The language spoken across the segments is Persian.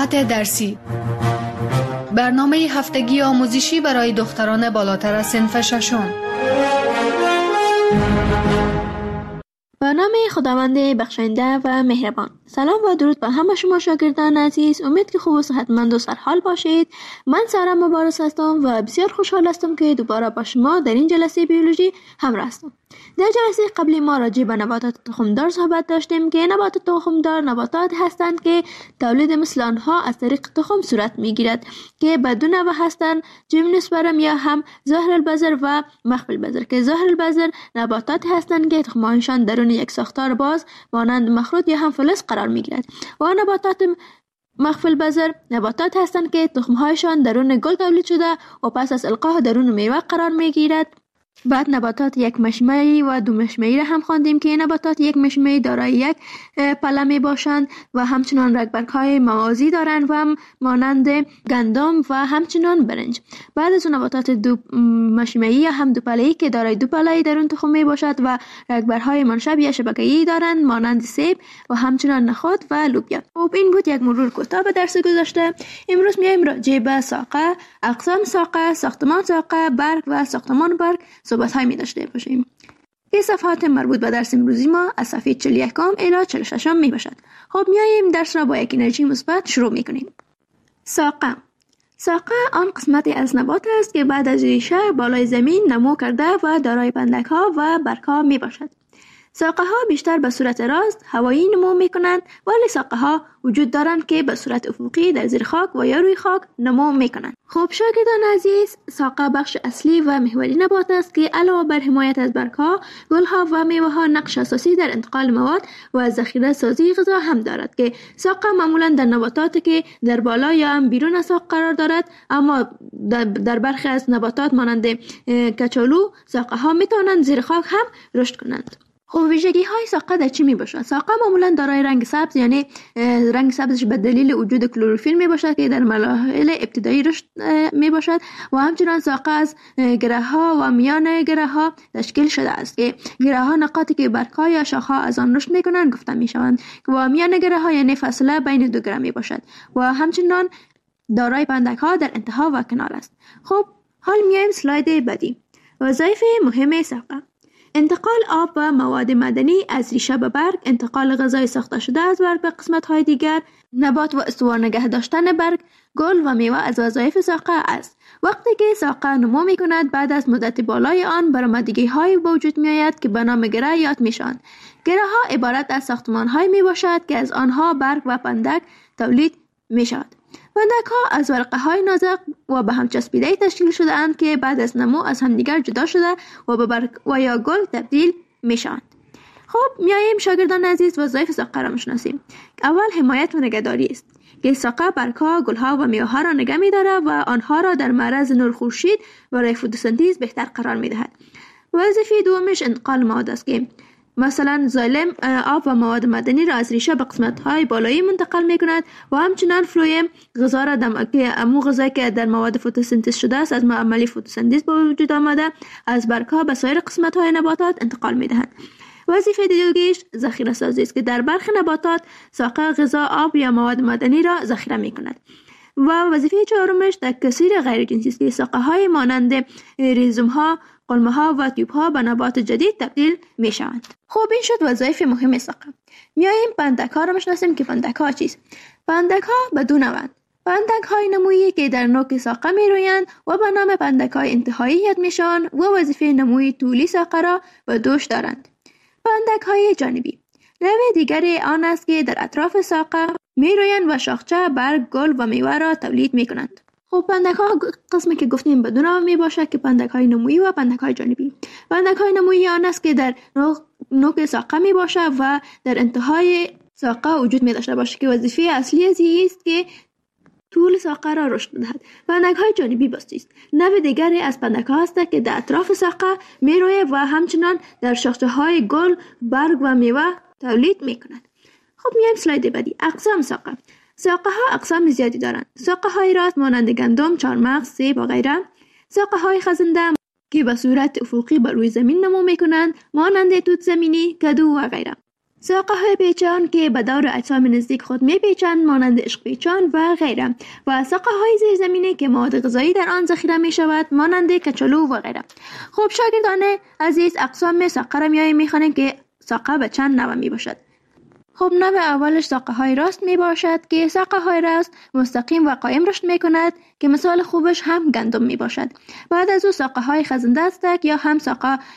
ساعت درسی، برنامه هفتگی آموزشی برای دختران بالاتر از صنف ششم. به نام خداوند بخشنده و مهربان. سلام و درود به همه شما شاگردان عزیز. امید که خوب و صحتمند و سرحال باشید. من سارا مبارز هستم و بسیار خوشحال هستم که دوباره با شما در این جلسه بیولوژی همراه هستم. در جلسه قبلی ما راجع به نباتات تخمدار صحبت داشتیم که نباتات تخمدار نباتات هستند که تولید مثل آنها از طریق تخم صورت میگیرد که به دو نوع هستند: جیمنوسپرم یا هم ظاهر البذر و مخفی البذر. که ظاهر البذر نباتات هستند که تخمهایشان درون یک ساختار باز مانند مخروط یا هم فلز قرار میگیرد و نباتات مخفی البذر نباتات هستند که تخمهایشان درون گل تولید شده و پس از القاء درون میوه قرار میگیرد. بعد نباتات یک مشمعی و دو مشمعی را هم خواندیم که نباتات یک مشمعی دارای یک پله می باشند و همچنان رگبرگ‌های موازی دارند و هم مانند گندم و همچنان برنج. بعد از نباتات دو مشمعی یا هم دو پله‌ای که دارای دو پله‌ای درون تخم می باشد و رگبرهای منشب یا شبکه‌ای دارند مانند سیب و همچنان نخود و لوبیا. خب این بود یک مرور کوتاه به درس گذشته. امروز میایم راجع به ساقه، اقسام ساقه، ساختمان ساقه، برگ و ساختمان برگ صحبت‌های می داشته باشیم. این صفحات مربوط به درس امروزی ما از صفحه 41 الی 46 می باشد. خب میاییم درس را با یک انرژی مثبت شروع می کنیم. ساقه آن قسمتی از نبات است که بعد از ریشه بالای زمین نمو کرده و دارای پندک‌ها و برگ‌ها می باشد. ساقه ها بیشتر به صورت راست هوایی نمو می کنند، ولی ساقه ها وجود دارند که به صورت افقی در زیر خاک و یا روی خاک نمو می کنند. خب شاگردان عزیز، ساقه بخش اصلی و محوری نبات است که علاوه بر حمایت از برگ‌ها، گل‌ها و میوه‌ها نقش اساسی در انتقال مواد و ذخیره سازی غذا هم دارد. که ساقه معمولاً در نباتاتی که در بالا یا هم بیرون از ساق قرار دارد، اما در برخی از نباتات مانند کچالو ساقه ها می توانند زیر خاک هم رشد کنند. خب ویژگی های ساقه در چی می باشد؟ ساقه معمولا دارای رنگ سبز، یعنی رنگ سبزش به دلیل وجود کلروفیل می باشد که در مراحل ابتدایی رشد می باشد و همچنان ساقه از گره ها و میان گره ها تشکیل شده است که گره ها نقاطی که برگ ها یا شاخه ها از آن رشد می کنند گفته می شوند و میان گره ها یعنی فاصله بین دو گره می باشد و همچنان دارای پندک ها در انتها و کنار است. خب حال میایم اسلاید بعدی. وظایف مهم ساقه: انتقال آب و مواد معدنی از ریشه به برگ، انتقال غذای ساخته شده از برگ به قسمت‌های دیگر، نبات و استوار نگه داشتن برگ، گل و میوه از وظایف ساقه است. وقتی که ساقه نمو می‌کند، بعد از مدت بالای آن برآمدگی‌هایی به وجود می‌آید که به نام گره یاد می‌شوند. گره‌ها عبارت از ساختمان‌هایی میباشد که از آنها برگ و پندک تولید می‌شود. پندک‌ها از ورقه‌های نازک و به هم چسبیده تشکیل شده اند که بعد از نمو از همدیگر جدا شده و به برگ و یا گل تبدیل میشوند. خب میاییم شاگردان عزیز وظایف ساقه را میشناسیم. اول حمایت و نگهداری است که ساقه برگ‌ها، گل‌ها و میوه‌ها را نگه می‌دارد و آنها را در معرض نور خورشید برای فتوسنتز بهتر قرار می‌دهد. وظیفه دومش انتقال مواد است که مثلا زایلم آب و مواد معدنی را از ریشه به قسمت‌های بالایی منتقل می‌کند و همچنان فلویم غذا را امو غذایی که در مواد فتوسنتز شده است از عملی فتوسنتز به وجود آمده از برگ‌ها به سایر قسمت‌های نباتات انتقال می‌دهد. وظیفه دیگه‌اش ذخیره سازی است که در برخی نباتات ساقه غذا، آب یا مواد معدنی را ذخیره می‌کند. و وظیفه چهارمش تکثیر غیر جنسی است که ساقه‌های مانند ریزوم‌ها، قلمه‌ها و تیوب‌ها به نبات جدید تبدیل می‌شوند. خب این شد وظایف مهم ساقه. میاییم پندک‌ها را می‌شناسیم که پندک‌ها چیست؟ پندک‌ها به دو نوعند: پندک‌های نمویی که در نوک ساقه می‌رویند و به نام پندک‌های انتهایی یاد می‌شوند و وظیفه نموی طولی ساقه را به دوش دارند. پندک‌های جانبی نوع دیگری آن است که در اطراف ساقه می‌رویند و شاخچه، برگ، گل و میوه را تولید می‌کنند. خب پندک‌ها قسمی که گفتیم به دو نوع میباشد که پندک‌های نمویی و پندک‌های جانبی. پندک‌های نمویی آن است که در نوک ساقه میباشد و در انتهای ساقه وجود می‌داشته باشد که وظیفه اصلی از است که طول ساقه را رشد دهد. پندک‌های جانبی بسته است. نوع دیگری از پندک‌ها است که در اطراف ساقه میروید و همچنان در شاخه‌های گل، برگ و میوه تولید می‌کند. خب میایم اسلاید بعدی. اقسام ساقه. ساقه ها اقسام زیادی دارند. ساقه های راست مانند گندم، چهارمغز، سیب و غیره. ساقه های خزنده که به صورت افقی بر روی زمین نمو میکنند مانند توت زمینی، کدو و غیره. ساقه‌های پیچان که به دور اجسام نزدیک خود میپیچند مانند عشق پیچان و غیره، و ساقه‌های زیرزمینی که مواد غذایی در آن ذخیره می شود مانند کچالو و غیره. خب شاگردان عزیز، اقسام ساقه را میخوانیم که ساقه به چند نوع می باشد. خب نوع اولش ساقه های راست می باشد که ساقه های راست مستقیم و قایم رشد می کند که مثال خوبش هم گندم می باشد. بعد از او ساقه های خزنده استک یا هم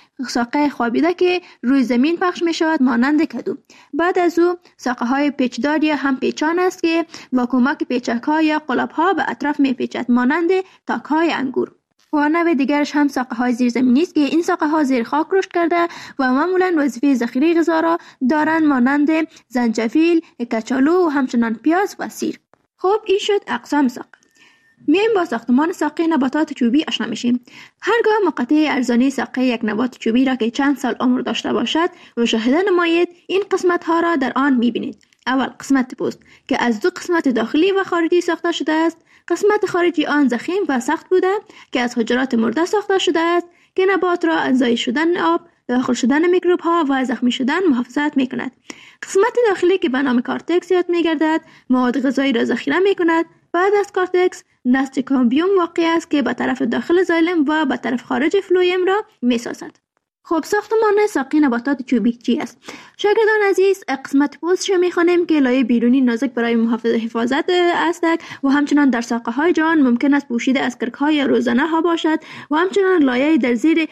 ساقه خوابیده که روی زمین پخش می شود مانند کدو. بعد از او ساقه های پیچدار یا هم پیچان است که با کمک پیچک ها یا قلاب ها به اطراف می پیچد مانند تاک های انگور. و نوع دیگرش هم ساقه های زیرزمینی است که این ساقه ها زیر خاک رشد کرده و معمولا وظیفه ذخیره غذا را دارند مانند زنجبیل، کچالو و همچنان پیاز و سیر. خب این شد اقسام ساقه. میایم با ساختمان ساقه نباتات چوبی آشنا میشیم. هرگاه مقطع ارزانی ساقه یک نبات چوبی را که چند سال عمر داشته باشد مشاهده نمایید، این قسمت ها را در آن میبینید. اول قسمت پوست که از دو قسمت داخلی و خارجی ساخته شده است. قسمت خارجی آن ضخیم و سخت بوده که از حجرات مرده ساخته شده است که نبات را از ضایع شدن آب، داخل شدن میکروب ها و زخمی شدن محافظت می کند. قسمت داخلی که به نام کارتکس یاد می گردد مواد غذایی را ذخیره می کند. بعد از کارتکس نسج کامبیوم واقع است که به طرف داخل زایلم و به طرف خارج فلویم را می سازد. خب ساختمان ساقه نباتات چوبی چی است؟ شاگردان عزیز، قسمت پوستش می‌خوانیم که لایه بیرونی نازک برای حفاظت است و همچنان در ساقه های جان ممکن است پوشیده از کرک‌های یا روزنه ها باشد و همچنان لایه در زیر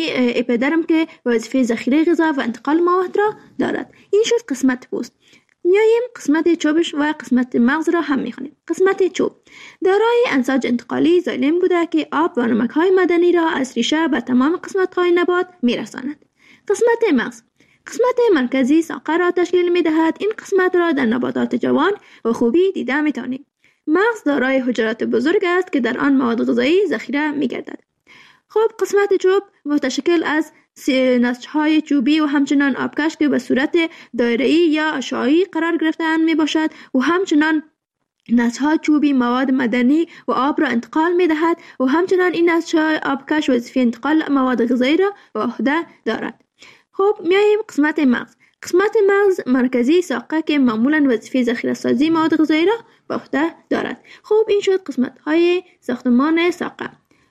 اپیدرم که وظیفه ذخیره غذا و انتقال مواد را دارد. این شد قسمت پوست. میاییم قسمت چوبش و قسمت مغز را هم میخوانیم. قسمت چوب دارای انساج انتقالی زایلم بوده که آب و نمک‌های معدنی را از ریشه به تمام قسمت‌های نبات میرساند. قسمت مغز قسمت مرکزی ساقه را تشکیل میدهد. این قسمت را در نباتات جوان و خوبی دیده میتوانیم. مغز دارای حجرات بزرگ است که در آن مواد غذایی ذخیره میگردد. خب قسمت چوب متشکل از نسج‌های چوبی و همچنان آبکش که به صورت دایره‌ای یا اشعاعی قرار گرفته‌اند میباشد و همچنان نسج‌های چوبی مواد معدنی و آب را انتقال می‌دهد و همچنان این نسج‌های آبکش وظیفه انتقال مواد غذایی را به عهده دارد. خب میاییم قسمت مغز. قسمت مغز مرکزی ساقه که معمولاً وظیفه ذخیره سازی مواد غذایی را به عهده دارد. خب این شد قسمت‌های ساختمان ساقه.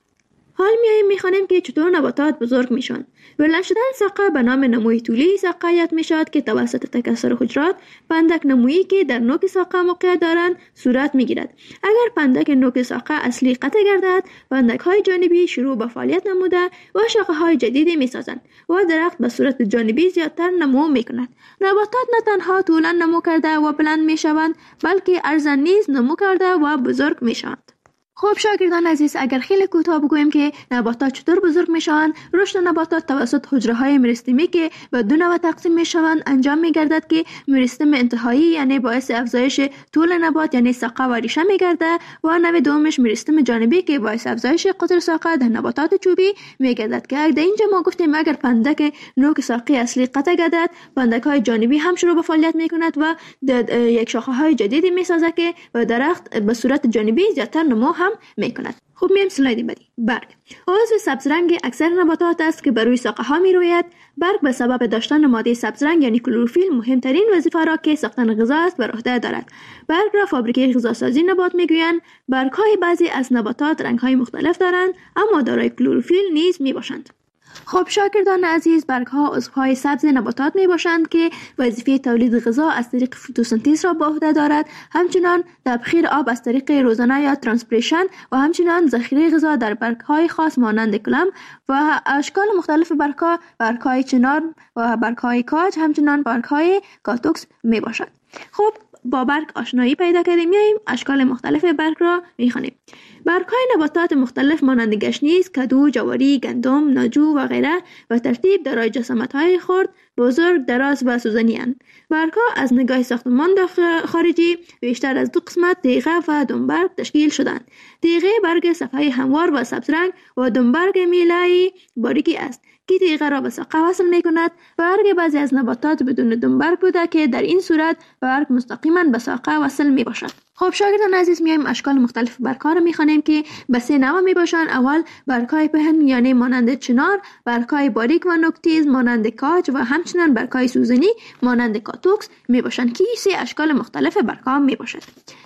حال میخوانیم که چطور نباتات بزرگ میشن. بلند شدن ساقه به نام نموی طولی ساقه یاد میشد که توسط تکثر حجرات پندک نمویی که در نوک ساقه موقعیت دارند صورت میگیرد. اگر پندک نوک ساقه اصلی قطع گردد، پندک های جانبی شروع به فعالیت نموده و شاخه های جدیدی میسازند و درخت به صورت جانبی زیادتر نمو میکند. نباتات نه تنها طولا نمو کرده و بلند میشوند، بلکه عرضاً نیز نمو کرده و بزرگ میشوند. خب شاگردان عزیز، اگر خیلی کوتاه بگوییم که نباتات چطور بزرگ میشوند، رشد نباتات توسط حجره های مریستمی که به دو نوع تقسیم میشوند انجام میگردد که مریستم انتهایی یعنی باعث افزایش طول نبات یعنی ساقه و ریشه میگرده و نوع دومش مریستم جانبی که باعث افزایش قطر ساقه در نباتات چوبی میگردد که در اینجا ما گفتیم اگر پندک نوک ساقه اصلی قطع گردد، پندک های جانبی هم شروع به فعالیت میکند و یک شاخه های جدیدی میسازد که درخت به صورت جانبی زیادتر نمو میکند. خوب میایم سلاید بعدی. برگ عضو سبز رنگ اکثر نباتات است که بر روی ساقه ها می روید. برگ به سبب داشتن ماده سبز رنگ یعنی کلروفیل مهمترین وظیفه را که ساختن غذا است بر عهده دارد. برگ را فابریکه غذاسازی نبات میگویند. برگ های بعضی از نباتات رنگ های مختلف دارند اما دارای کلروفیل نیز می باشند. خب شاگردان عزیز، برگ ها عضوهای سبز نباتات می باشند که وظیفه تولید غذا از طریق فتوسنتز را به عهده دارد، همچنان تبخیر آب از طریق روزنه یا ترانسپیریشن و همچنان ذخیره غذا در برگ های خاص مانند کلم و اشکال مختلف برگ های چنار و برگ های کاج، همچنان برگ های کاتوکس می باشد. خب با برگ آشنایی پیدا کردیم، میاییم اشکال مختلف برگ را میخوانیم. برگ‌های نباتات مختلف مانند گشنیز، کدو، جواری، گندم، ناجو و غیره و ترتیب دارای جسامت‌های خرد، بزرگ، دراز و سوزنی اند. برگ‌ها از نگاه ساختمان خارجی بیشتر از دو قسمت تیغه و دنبرگ تشکیل شدند. تیغه برگ صفحه هموار و سبز رنگ و دنبرگ میله‌ای باریکی است که تیغه را به ساقه وصل می کند. برگ بعضی از نباتات بدون دنبرگ بوده که در این صورت برگ مستقیما به ساقه وصل می باشد. خب شاگردان عزیز، میایم اشکال مختلف برگ‌ها را می‌خوانیم که به 3 نوع میباشند. اول برگ‌های پهن یعنی مانند چنار، برگ‌های باریک و نوک‌تیز مانند کاج و همچنین برگ‌های سوزنی مانند کاتوکس میباشند که 3 اشکال مختلف برگ‌ها میباشد.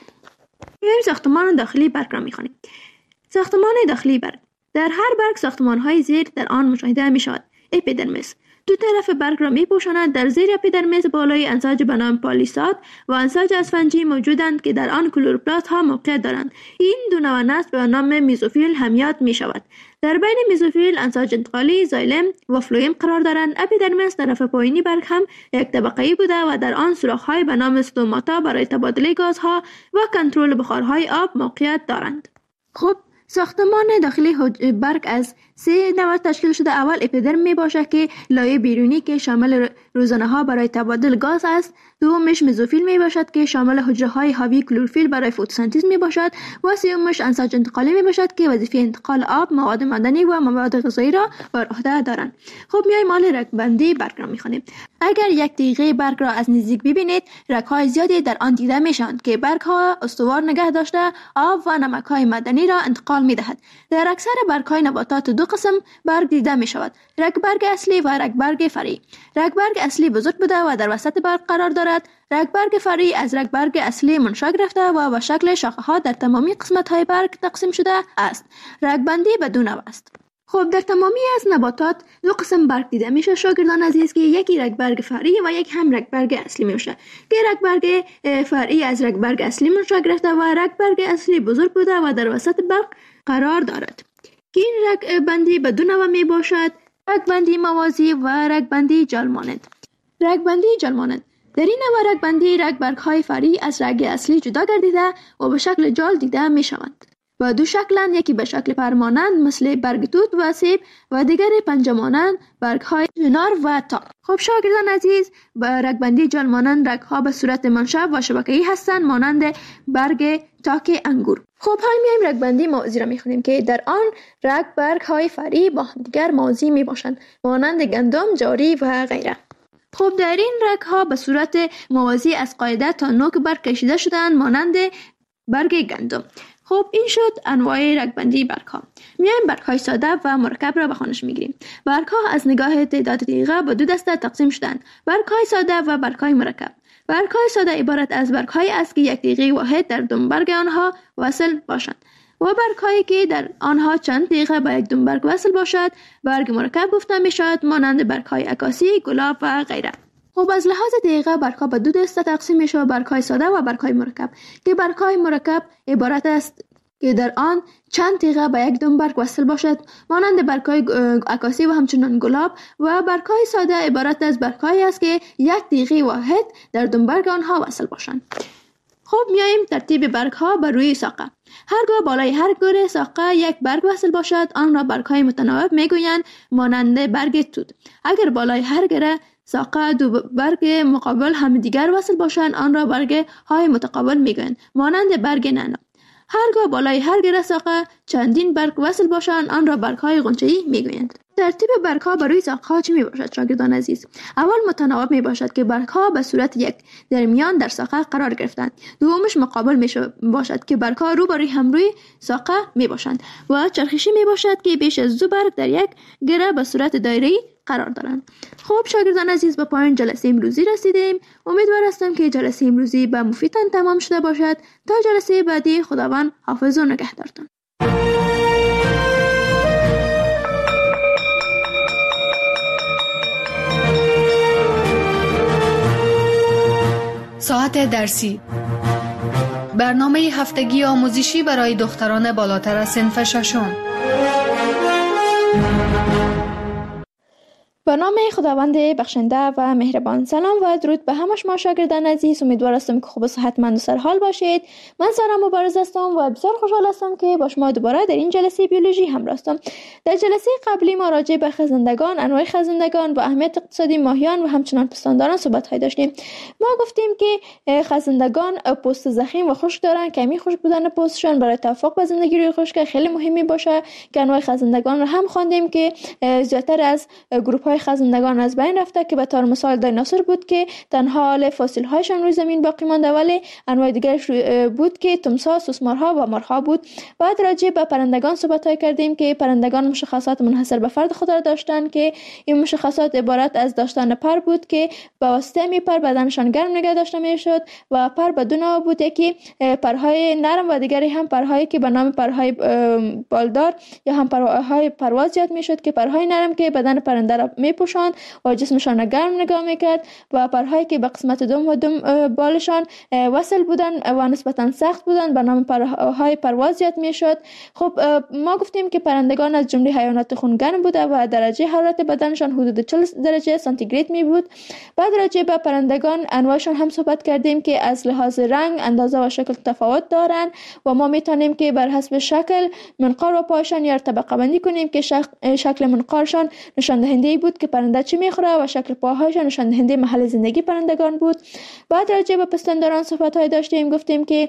میایم ساختمان داخلی برگ را می‌خوانیم. ساختمان داخلی برگ: در هر برگ ساختمان‌های زیر در آن مشاهده می‌شود. اپیدرمیس: دو طرف برگ را می‌پوشاند. در زیر اپیدرمیس بالای انساج به نام پالیساد و انساج اسفنجی موجودند که در آن کلوروپلاست‌ها موقعیت دارند. این دو نوع نسل به نام میزوفیل همیت می‌شود. در بین میزوفیل انساج انتقالی زایلم و فلوئم قرار دارند. اپیدرمیس طرف پایینی برگ هم یک طبقه‌ای بوده و در آن سوراخ‌های به نام استوماتا برای تبادله گازها و کنترل بخارهای آب موقعیت دارند. خب ساختمان داخلی برگ از 3 نوع تشکیل شده. اول اپیدرم می باشد که لایه بیرونی که شامل روزنه ها برای تبادل گاز است. دومش مزوفیل می باشد که شامل حجره های حاوی کلروفیل برای فتوسنتز می باشد و سومش انساج انتقالی می باشد که وظیفه انتقال آب، مواد معدنی و مواد غذایی را بر عهده دارند. خب میایم مال رگبندی برگ را میخوانیم. اگر یک تیغه برگ را از نزدیک ببینید، رگ‌های زیادی در آن دیده میشوند که برگ ها استوار نگه داشته آب و نمک های معدنی را انتقال می دهد. در اکثر برگ های نباتات 2 قسم برگ دیده می شود: رگ برگ اصلی و رگ برگ فرعی. رگ برگ اصلی بزرگ بوده و در وسط برگ قرار دارد. رگ برگ فرعی از رگ برگ اصلی منشأ گرفته و به شکل شاخه ها در تمامی قسمت های برگ تقسیم شده است. رگ بندی به 2 نوع است. خب در تمامی از نباتات 2 قسم برگ دیده میشه شاگردان عزیز که یکی رگ برگ فرعی و یک هم رگ برگ اصلی میشه که رگ برگ فرعی از رگ برگ اصلی منشأ گرفته و رگ برگ اصلی بزرگ بوده و در وسط برگ قرار دارد. که این رگ بندی به 2 نوع می باشد: رگ بندی موازی و رگ بندی جال مانند. رگ بندی جال مانند: در این نوع رگ بندی رگ برگ های فرعی از رگ اصلی جدا گردیده و به شکل جال دیده می شوند. و 2 شکلند، یکی به شکل پرمانند مثل برگ توت و سیب و دیگر پنجه مانند برگ های چنار و تاک. خب شاگردان عزیز، با رگ بندی جال مانند رگ ها به صورت منشأ و شبکه‌ای هستند مانند برگ تاک انگور. خب حال میایم رگ بندی موازی را میخونیم که در آن رگ برگ های فرعی با همدیگر موازی می باشند مانند گندم، جاری و غیره. خب در این رگ ها به صورت موازی از قاعده تا نوک برگ کشیده شدند مانند برگ گندم. خب این شد انواع رگبندی برگ ها. میایم برگ های ساده و مرکب را به خوانش میگیریم. برگ ها از نگاه تعداد تیغه به 2 دسته تقسیم شدند: برگ های ساده و برگ های مرکب. برگ های ساده عبارت از برگ های است که یک تیغه واحد در دنبرگ آنها وصل باشند و برگ هایی که در آنها چند تیغه به یک دنبرگ وصل باشد برگ مرکب گفته می شود مانند برگ های عکاسی، گلاب و غیره. خب از لحاظ دقیقه برگ ها به 2 دسته تقسیم می شود: برگ های ساده و برگ های مرکب که برگ های مرکب عبارت است که در آن چند تیغه به یک دنبرگ وصل باشد مانند برگ های عکاسی و همچنان گلاب. و برگ های ساده عبارت از برگ هایی است که یک تیغه واحد در دنبرگ آنها وصل باشند. خب میاییم ترتیب برگ ها بر روی ساقه. هرگاه بالای هر گره ساقه یک برگ وصل باشد آن را برگ های متناوب میگویند مانند برگ توت. اگر بالای هر گره ساقه 2 برگ مقابل هم دیگر وصل باشند آن را برگ های متقابل میگویند مانند برگ نعنا. هرگاه بالای هر گره ساقه چندین برگ وصل باشند آن را برگ های غنچه‌ای میگویند. ترتیب برگ ها بر روی ساقه ها چی می باشد شاگردان عزیز؟ اول متناوب می باشد که برگ ها به صورت یک در میان در ساقه قرار گرفتند. دومش مقابل می باشد که برگ ها روبروی هم روی ساقه می باشند و چرخشی می باشد که بیش از 2 برگ در یک گره به صورت دایره‌ای قرار دارند. خب شاگردان عزیز، به پایان جلسه امروزی رسیدیم. امیدوار هستم که جلسه امروزی به مفیدتان تمام شده باشد. تا جلسه بعدی خداوند حافظ و نگهدارتان. ساعت درسی، برنامه هفتگی آموزشی برای دختران بالاتر از صنف 6. به نام خداوند بخشنده و مهربان. سلام و درود به همه شما شاگردان عزیز. امیدوار هستم که خوب و صحتمند و سرحال باشید. من سارا مبارز هستم و بسیار خوشحال هستم که با شما دوباره در این جلسه بیولوژی همراه هستم. در جلسه قبلی ما راجع به خزندگان، انواع خزندگان و اهمیت اقتصادی ماهیان و همچنان پستانداران صحبت داشتیم. ما گفتیم که خزندگان پوست ضخیم و خشک دارند. کمی خشک بودن پوستشان برای توافق با زندگی روی خشک خیلی مهمی باشه که انواع خزندگان رو هم خواندیم که زیادتر از گروه خزندگان از بین رفته که به طور مثال دایناسور بود که تنها حال فسیل هایشان روی زمین باقی مانده، ولی انواع دیگرش بود که تمساح، سوسمارها و مارها بود. بعد راجع به پرندگان صحبت کردیم که پرندگان مشخصات منحصر به فرد خود را داشتند که این مشخصات عبارت از داشتن پر بود که به واسطه می پر بدنشان گرم نگه داشته می شد و پر به دو نوع بود، یکی پرهای نرم و دیگری هم پرهایی که به نام پرهای بالدار یا هم پرهای پرواز یاد می شد که پرهای نرم که بدن پرنده را می پوشاند و جسمشان را گرم نگاه میکرد و پرهایی که به قسمت دم و دم بالشان وصل بودن و نسبتا سخت بودن به نام پرهای پرواز یاد میشد. خب ما گفتیم که پرندگان از جمله حیوانات خونگرم بوده و درجه حرارت بدنشان حدود 40 درجه سانتیگراد می بود. بعد راجع به پرندگان انواعشان هم صحبت کردیم که از لحاظ رنگ، اندازه و شکل تفاوت دارند و ما میتونیم که بر حسب شکل منقار و پایشان یا طبقه بندی کنیم که شکل منقارشان نشان دهنده بود که پرنده چی میخوره و شکل پاهایشان نشان دهنده محل زندگی پرندگان بود. بعد راجع به پستانداران صحبت داشتیم. گفتیم که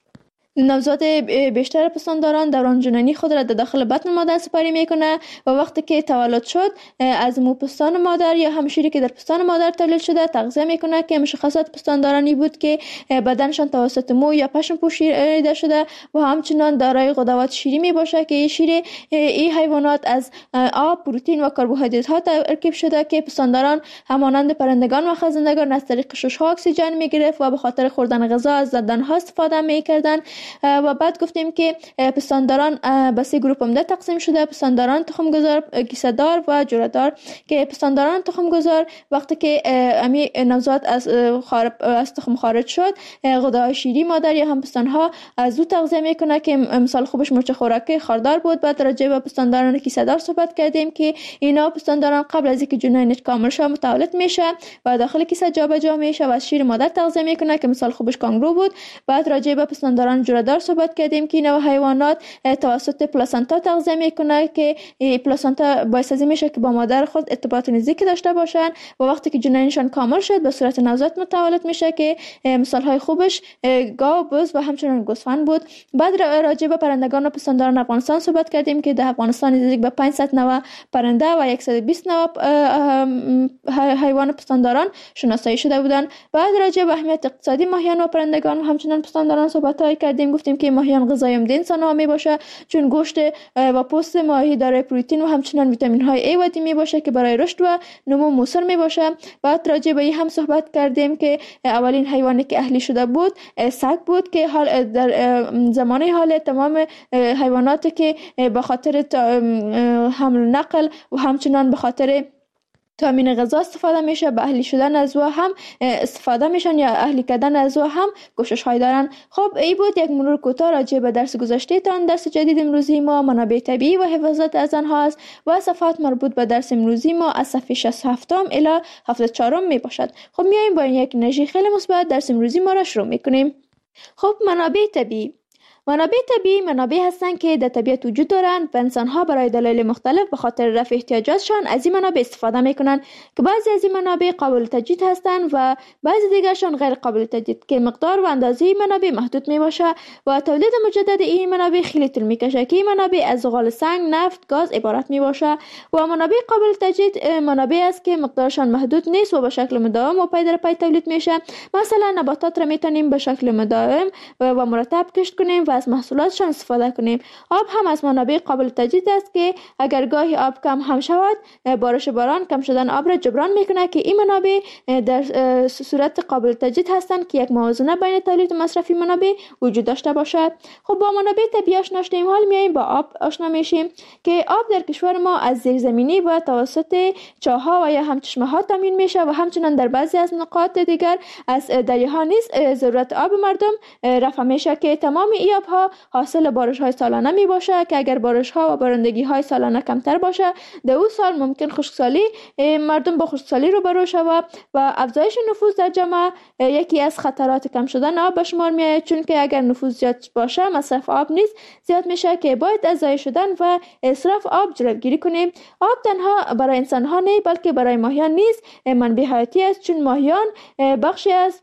نوزاد بیشتر پستانداران دوران جنینی خود را در داخل بطن مادر سپری میکنه و وقتی که تولد شد از مو پستان مادر یا هم شیری که در پستان مادر تولید شده تغذیه میکنه که مشخصات پستاندارانی بود که بدنشان توسط مو یا پشم پوشیده شده و همچنان دارای غدوات شیری می باشه که این حیوانات از آب، پروتئین و کربوهیدرات ها ترکیب شده که پستانداران همانند پرندگان و خزندگان از طریق شش ها اکسیژن میگرفت و به خاطر خوردن غذا از دندانها استفاده میکردن. و بعد گفتیم که پستانداران به سه گروه عمده تقسیم شده: پستانداران تخمگذار، کیسه‌دار و جره‌دار. که پستانداران تخمگذار وقتی که امی نوزاد از تخم خارج شد غده‌های شیری مادر یا هم پستانها از او تغذیه میکنه که مثال خوبش مرچ خوراکی خاردار بود. بعد راجع به پستانداران کیسه‌دار صحبت کردیم که اینا پستانداران قبل از اینکه جنینش کامل شه متولد میشه و داخل کیسه جابجا میشه و از شیر مادر تغذیه میکنه که مثال خوبش کانگرو بود. بعد راجع به پستانداران جره‌دار صحبت کردیم که اینا حیوانات توسط پلاسنتا تغذیه میکنه که پلاسنتا باعث میشه که با مادر خود ارتباط نزدیکی داشته باشن و وقتی که جنینشان کامل شد به صورت نوزاد متولد میشه که مثال های خوبش گاو، بز و همچنین گوسفند بود. بعد راجع به پرندگان و پستانداران افغانستان صحبت کردیم که در افغانستان نزدیک به 500 نوع پرنده و 120 نوع حیوان پستانداران شناسایی شده بودند. بعد راجع به اهمیت اقتصادی ماهیان و پرندگان و همچنین پستانداران صحبت کردیم. گفتیم که ماهیان غذای عمده انسان‌ها می باشه چون گوشت و پوست ماهی دارای پروتئین و همچنین ویتامین های A و D می باشه که برای رشد و نمو موثر می باشه. بعد راجع به این هم صحبت کردیم که اولین حیوانی که اهلی شده بود سگ بود که در زمانه حال تمام حیواناتی که به خاطر حمل و نقل و همچنین به خاطر تامین غذا استفاده میشه به اهلی شدن از او هم استفاده میشن یا اهلی کردن از او هم کوشش های دارن. خب این بود یک مرور کوتاه راجع به درس گذشته تان. درس جدید امروزی ما منابع طبیعی و حفاظت از آنها است و صفحات مربوط به درس امروزی ما از صفحه 67 الی 74 می باشد. خب میایم با یک انرژی خیلی مثبت درس امروزی ما را شروع میکنیم. خب منابع طبیعی منابع هستند که در طبیعت وجود دارند و انسان‌ها برای دلایل مختلف به خاطر رفع احتیاجاتشان از این منابع استفاده می‌کنند که بعضی از این منابع قابل تجدید هستند و بعضی دیگرشان غیر قابل تجدید که مقدار و اندازه منابع محدود میباشه و تولید مجدد این منابع خیلی طول میکشه که این منابع از زغال سنگ، نفت، گاز عبارت میباشه و منابع قابل تجدید منابع است که مقدارشان محدود نیست و به شکل مداوم و پی در پی تولید میشه. مثلا نباتات را میتونیم به شکل مداوم و مرتب کشت کنیم و از محصولاتشان استفاده کنیم. آب هم از منابع قابل تجدید است که اگر گاهی آب کم هم شود بارش باران کم شدن آب را جبران میکنه که این منابع در صورت قابل تجدید هستند که یک موازنه بین تولید و مصرف منابع وجود داشته باشد. خب با منابع طبیعی آشنا شدیم، حال میایم با آب آشنا میشیم که آب در کشور ما از زیرزمینی و توسط چاه‌ها و یا هم چشمه‌ها تامین میشه و همچنین در بعضی از نقاط دیگر از دریاها نیز ضرورت آب مردم رفع میشه که تمام این آبها حاصل بارش های سالانه می باشه که اگر بارش ها و بارندگی های سالانه کمتر باشه در اون سال ممکن خشکسالی مردم با خشکسالی روبرو شود و افزایش نفوذ در جامعه یکی از خطرات کم شدن آب به شمار می آید، چون که اگر نفوذ زیاد باشه مصرف آب نیز زیاد میشه که باید از ضایع شدن و اسراف آب جلوگیری کنیم. آب تنها برای انسان ها نه بلکه برای ماهیان نیز منبع حیاتی است، چون ماهیان بخشی از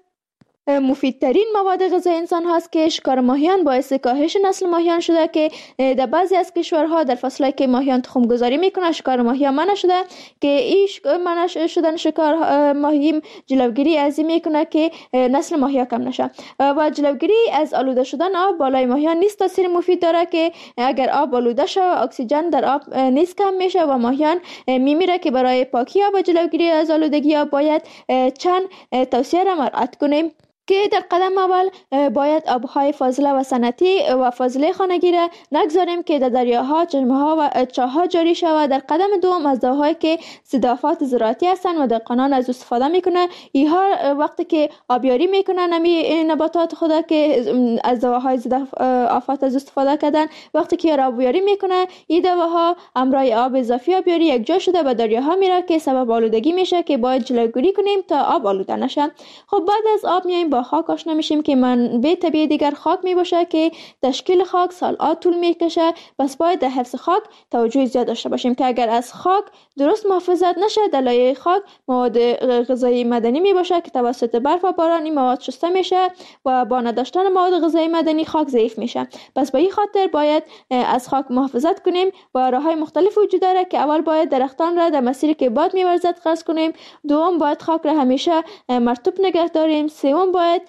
مفیدترین مواد غذایی انسان هاست که شکار ماهیان باعث کاهش نسل ماهیان شده که در بعضی از کشورها در فصلی که ماهیان تخم گذاری میکنه شکار ماهیان منع شده که این منع شدن شکار ماهی جلوگیری از این میکنه که نسل ماهی کم نشه و جلوگیری از آلوده شدن آب بالای ماهیان نیست تاثیر مفید داره که اگر آب آلوده شه اکسیژن در آب نیست کم میشه و ماهیان میمیره که برای پاکی آب و جلوگیری از آلودگی آب باید چند توصیه را مراعات کنیم که در قدم اول باید آبهای فاضله و صنعتی و فاضله خانگی را نگذاریم که در دریاها، چشمه‌ها و چاه‌ها جاری شود. در قدم دوم از دواهایی که ضد آفات زراعتی هستند و دهقانان از استفاده میکنه اینها وقتی که آبیاری میکنن نباتات خود که از دواهای ضد آفات از استفاده کردن وقتی که آبیاری میکنه این دواها همراه آب اضافی آبیاری یک جا شده به دریاها میره که سبب آلودگی میشه که باید جلوگیری کنیم تا آب آلوده نشه. خب بعد از آب میایم با خاک آشنا میشیم که منبع طبیعی دیگر خاک میباشه که تشکیل خاک سال‌ها طول میکشه. پس باید در حفظ خاک توجه زیاد داشته باشیم که اگر از خاک درست محافظت نشه در لایه خاک مواد غذایی معدنی میباشه که توسط برف و باران این مواد شسته میشه و با نداشتن مواد غذایی معدنی خاک ضعیف میشه. پس به این خاطر باید از خاک محافظت کنیم و راههای مختلف وجود داره که اول باید درختان را در مسیری که باد میورزد قطع کنیم، دوم باید خاک را همیشه مرطوب نگه داریم، سوم باید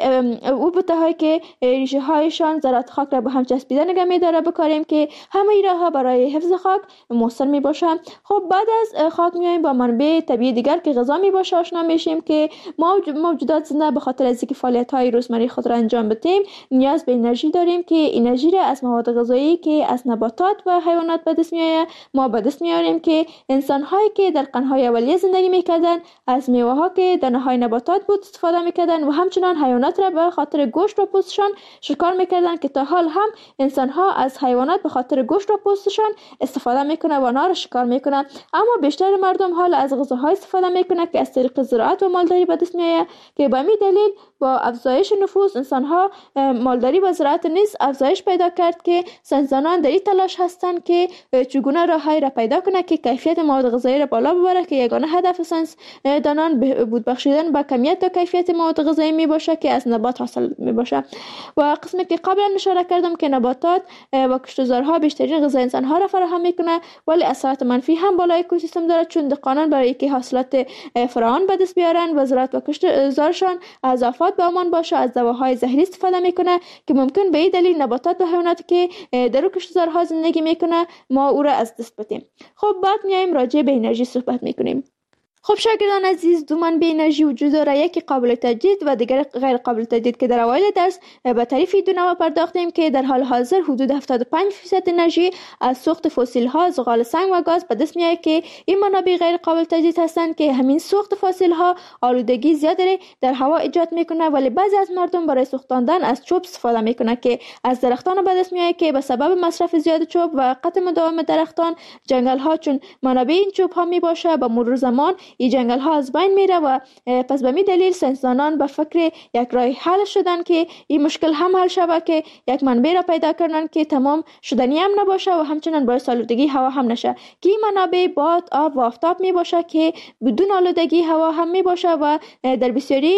او بوتهایی که ریشه هایشان ذرات خاک را به هم چسبیده نگه می‌داره بکاریم که همه این راه‌ها برای حفظ خاک مؤثر میباشه. خب بعد از خاک میایم با منبع طبیعی دیگر که غذا میباشه آشنا میشیم که موجودات زنده به خاطر از اینکه فعالیت‌های روزمره خود را انجام بدیم نیاز به انرژی داریم که انرژی را از مواد غذایی که از نباتات و حیوانات به دست میآید ما به دست میاریم که انسان‌هایی که در قرن‌های اولیه زندگی میکردن از میوه‌ها که دانه‌های نباتات بود استفاده میکردن و همچنان حیوانات را به خاطر گوشت و پوستشان شکار میکردن که تا حال هم انسان ها از حیوانات به خاطر گوشت و پوستشان استفاده میکنه و آنها را شکار میکنه. اما بیشتر مردم حال از غذاهای استفاده میکنه که از طریق زراعت و مالداری به دست میآید که به همین دلیل با افزایش نفوذ انسان ها مالداری و زراعت نیز افزایش پیدا کرد که ساینسدانان در این تلاش هستند که چگونه راههایی را پیدا کنه که کیفیت مواد غذایی را بالا ببره که یگانه هدف ساینسدانان بهبود بخشیدن به کمیت و کیفیت مواد غذایی می باشه که از نبات حاصل می باشه. و قسمی که قبلا اشاره کردم که نباتات و کشتزارها بیشترین غذای انسان ها را فراهم میکنه ولی اثرات منفی هم بالای اکوسیستم داره، چون دهقانان برای اینکه حاصلات فراوان به دست بیارن و زراعت و کشتزارشان از آفات به امان باشه از دواهای زهری استفاده میکنه که ممکن به این دلیل نباتات و حیواناتی که در کشتزارها زندگی میکنه ما او را از دست بدیم. خب بعد میایم راجع به انرژی صحبت میکنیم. خب شاگردان عزیز، دو منبع انرژی وجود داره، یکی قابل تجدید و دیگر غیر قابل تجدید که در اوایل درس به تعریف دو نوع پرداختیم که در حال حاضر حدود 75% انرژی از سوخت فسیل ها، زغال سنگ و گاز به دست میاد که این منابع غیر قابل تجدید هستند که همین سوخت فسیل ها آلودگی زیادی در هوا ایجاد میکنه، ولی بعضی از مردم برای سوختاندن از چوب استفاده میکنه که از درختان به دست میاد که به سبب مصرف زیاد چوب و قطع مداوم درختان جنگل ها چون منابع این چوب ها میباشه به مرور زمان این جنگل ها از بین میره و پس به می دلیل ساینسدانان به فکر یک راه حل شدن که این مشکل هم حل شود که یک منبع را پیدا کردن که تمام شدنی هم نباشه و همچنان باعث آلودگی هوا هم نشه که این منابع باد، آب و آفتاب می باشه که بدون آلودگی هوا هم می باشه و در بسیاری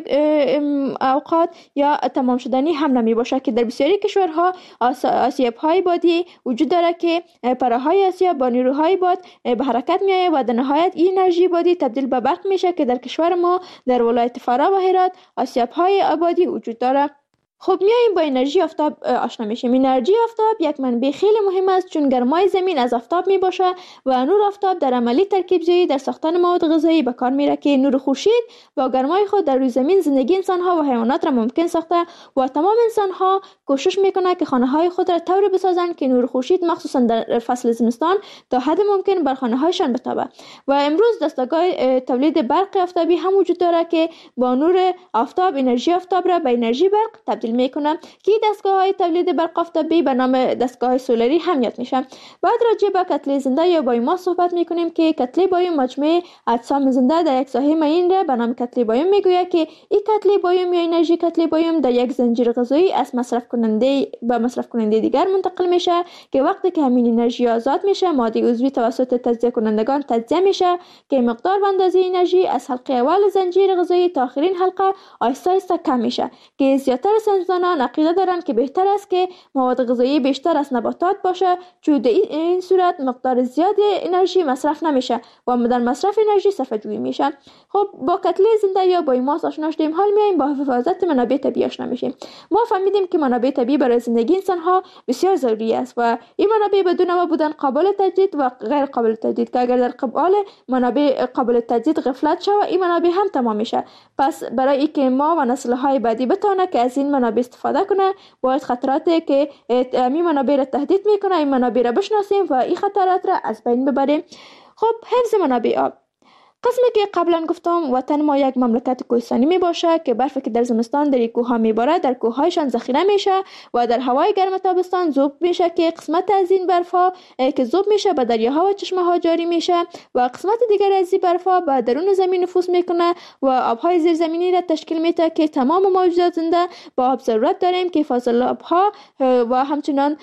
اوقات یا تمام شدنی هم نمی باشه که در بسیاری کشورها آسیاب های بادی وجود داره که پرههای آسیاب با نیروهای باد به حرکت می آید و در نهایت این انرژی بادی تبدیل به برق میشه که در کشور ما در ولایت فرا و هرات آسیاب‌های آبادی وجود داره. خب میایم با انرژی آفتاب آشنا میشیم. انرژی آفتاب یک منبع خیلی مهم است چون گرمای زمین از آفتاب می باشه و نور آفتاب در عملی ترکیب‌زایی در ساختن مواد غذایی به کار میره که نور خورشید با گرمای خود در روی زمین زندگی انسان ها و حیوانات را ممکن ساخته و تمام انسان ها کوشش میکنه که خانه های خود را طوری بسازند که نور خورشید مخصوصا در فصل زمستان تا حد ممکن بر خانه هایشان بتابه. و امروز دستگاه تولید برق آفتابی هم وجود داره که با نور آفتاب انرژی آفتاب را به انرژی برق تبدیل تبدیل میکنه که دستگاه‌های تولید برق آفتابی به نام دستگاه سولری هم یاد میشه. بعد راجع به کتله زنده یا بایوماس صحبت میکنیم که کتله بایوم مجموعه اجسام زنده در یک ساحه معین را به نام کتله بایوم میگوید که این کتله بایوم یا انرژی کتله بایوم در یک زنجیر غذایی از مصرف کننده به مصرف کننده دیگر منتقل میشه که وقتی که همین انرژی آزاد میشه ماده عضوی توسط تجزیه کنندگان تجزیه میشه که مقدار و اندازه انرژی از حلقه اول زنجیر غذایی تا آخرین حلقه آهسته آهسته کم میشه که زیاتر ساینسدانان عقیده دارند که بهتر است که مواد غذایی بیشتر از نباتات باشه چون در این صورت مقدار زیاد انرژی مصرف نمیشه و در مصرف انرژی صرفه جویی میشه. خب با کتله زنده یا بایوماس آشنا شدیم، حال میایم با حفاظت منابع طبیعی آشنا میشیم. ما فهمیدیم که منابع طبیعی برای زندگی انسان ها بسیار ضروری است و این منابع بدون ما بودن قابل تجدید و غیر قابل تجدید که اگر در قبال منابع قابل تجدید غفلت شود این منابع هم تمام میشه. پس برای اینکه ما و نسل های بعدی بتونه که از این منابع استفاده کنه باید خطراتی که این منابع را تهدید میکنه این منابع را بشناسیم و این خطرات را از بین ببریم. خب حفظ منابع آب. قسمی که قبلا گفتم وطن ما یک مملکت کوهستانی می باشه که برفی که در زمستان در کوه ها می باره در کوه هایشان ذخیره میشه و در هوای گرم تابستان ذوب میشه که قسمت از این برف ها که ذوب میشه به دریاها و چشمه ها جاری میشه و قسمت دیگر از این برف ها به درون زمین نفوذ میکنه و آبهای زیرزمینی را تشکیل میده که تمام موجودات زنده با آب ضرورت داریم که فاضل آبها و همچنان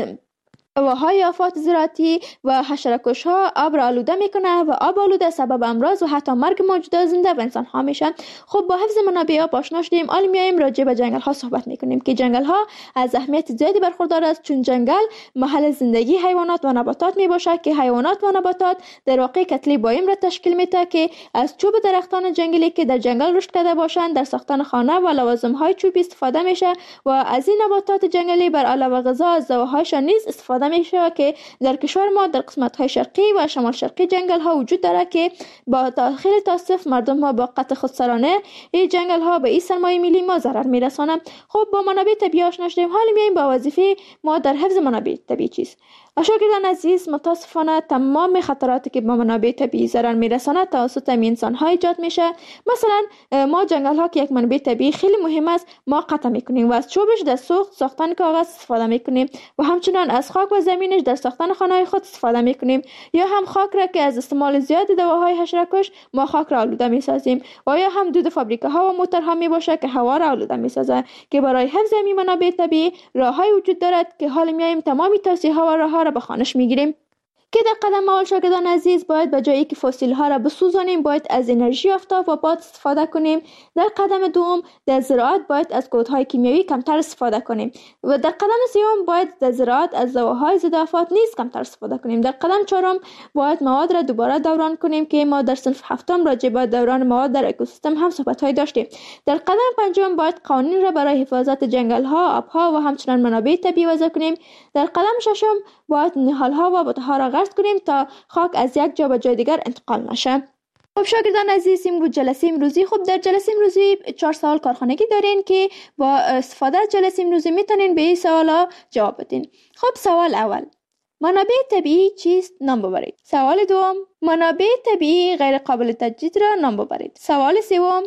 هواهای آفات زراعتی و حشره‌کش ها آب را آلوده میکنه و آب آلوده سبب امراض و حتی مرگ موجودات زنده و انسان ها میشه. خب با حفظ منابع آب آشنا شدیم، حالا میایم راجع به جنگل ها صحبت میکنیم که جنگل ها از اهمیت زیادی برخوردار است چون جنگل محل زندگی حیوانات و نباتات میباشه که حیوانات و نباتات در واقع کتله بایوم را تشکیل میده که از چوب درختان جنگلی که در جنگل رشد کرده باشند در ساختن خانه و لوازم های چوبی استفاده میشه و از این نباتات جنگلی بر علاوه غذا از زوهایشان نیز استفاده میشه که در کشور ما در قسمت های شرقی و شمال شرقی جنگل ها وجود داره که با خیلی تاسف مردم ها با قطع خودسرانه این جنگل ها به این سرمایه ملی ما ضرر میرسانه. خب با منابع طبیعی آشنا شدیم، حالا میایم با وظیفه ما در حفظ منابع طبیعی چیست. شاگردان عزیز، متاسفانه تمام خطراتی که با منابع طبیعی ضرر میرسانه توسط انسان ها ایجاد میشه. مثلا ما جنگل ها که یک منبع طبیعی خیلی مهم است ما قطع میکنیم و از چوبش در ساختن کاغذ استفاده میکنیم و همچنان از خاک و زمینش در ساختن خانه خود استفاده میکنیم یا هم خاک را که از استعمال زیاد دواهای حشره‌کش ما خاک را آلوده میسازیم و یا هم دود فابریکه ها و موتورها میباشه که هوا را آلوده میسازه که برای حفظ این منابع طبیعی راههای وجود دارد که حالا میایم تمام توصیه ها و راهها را به خوانش میگیریم. که در قدم اول شاگردان عزیز باید به جایی که فسیل ها را بسوزانیم باید از انرژی آفتاب و باد استفاده کنیم. در قدم دوم در زراعت باید از کودهای کیمیایی کمتر استفاده کنیم و در قدم سوم باید در زراعت از دواهای ضد آفات نیز کمتر استفاده کنیم. در قدم چهارم باید مواد را دوباره دوران کنیم که ما در صنف هفتم راجع به دوران مواد در اکوسیستم هم صحبت های داشتیم. در قدم پنجم باید قوانین را برای حفاظت جنگل ها، آبها و همچنان منابع طبیعی وضع کنیم. در قدم ششم باید نهال ها و بوته ها را غرس کنیم تا خاک از یک جا به جای دیگر انتقال نشه. خب شاگردان عزیز، امروز جلسه امروزی در جلسه امروزی 4 سوال کارخانگی دارین که با استفاده از جلسه امروزی میتونین به این سوالا جواب بدین. خب سوال اول، منابع طبیعی چیست؟ نام ببرید. سوال دوم، منابع طبیعی غیر قابل تجدید را نام ببرید. سوال سوم،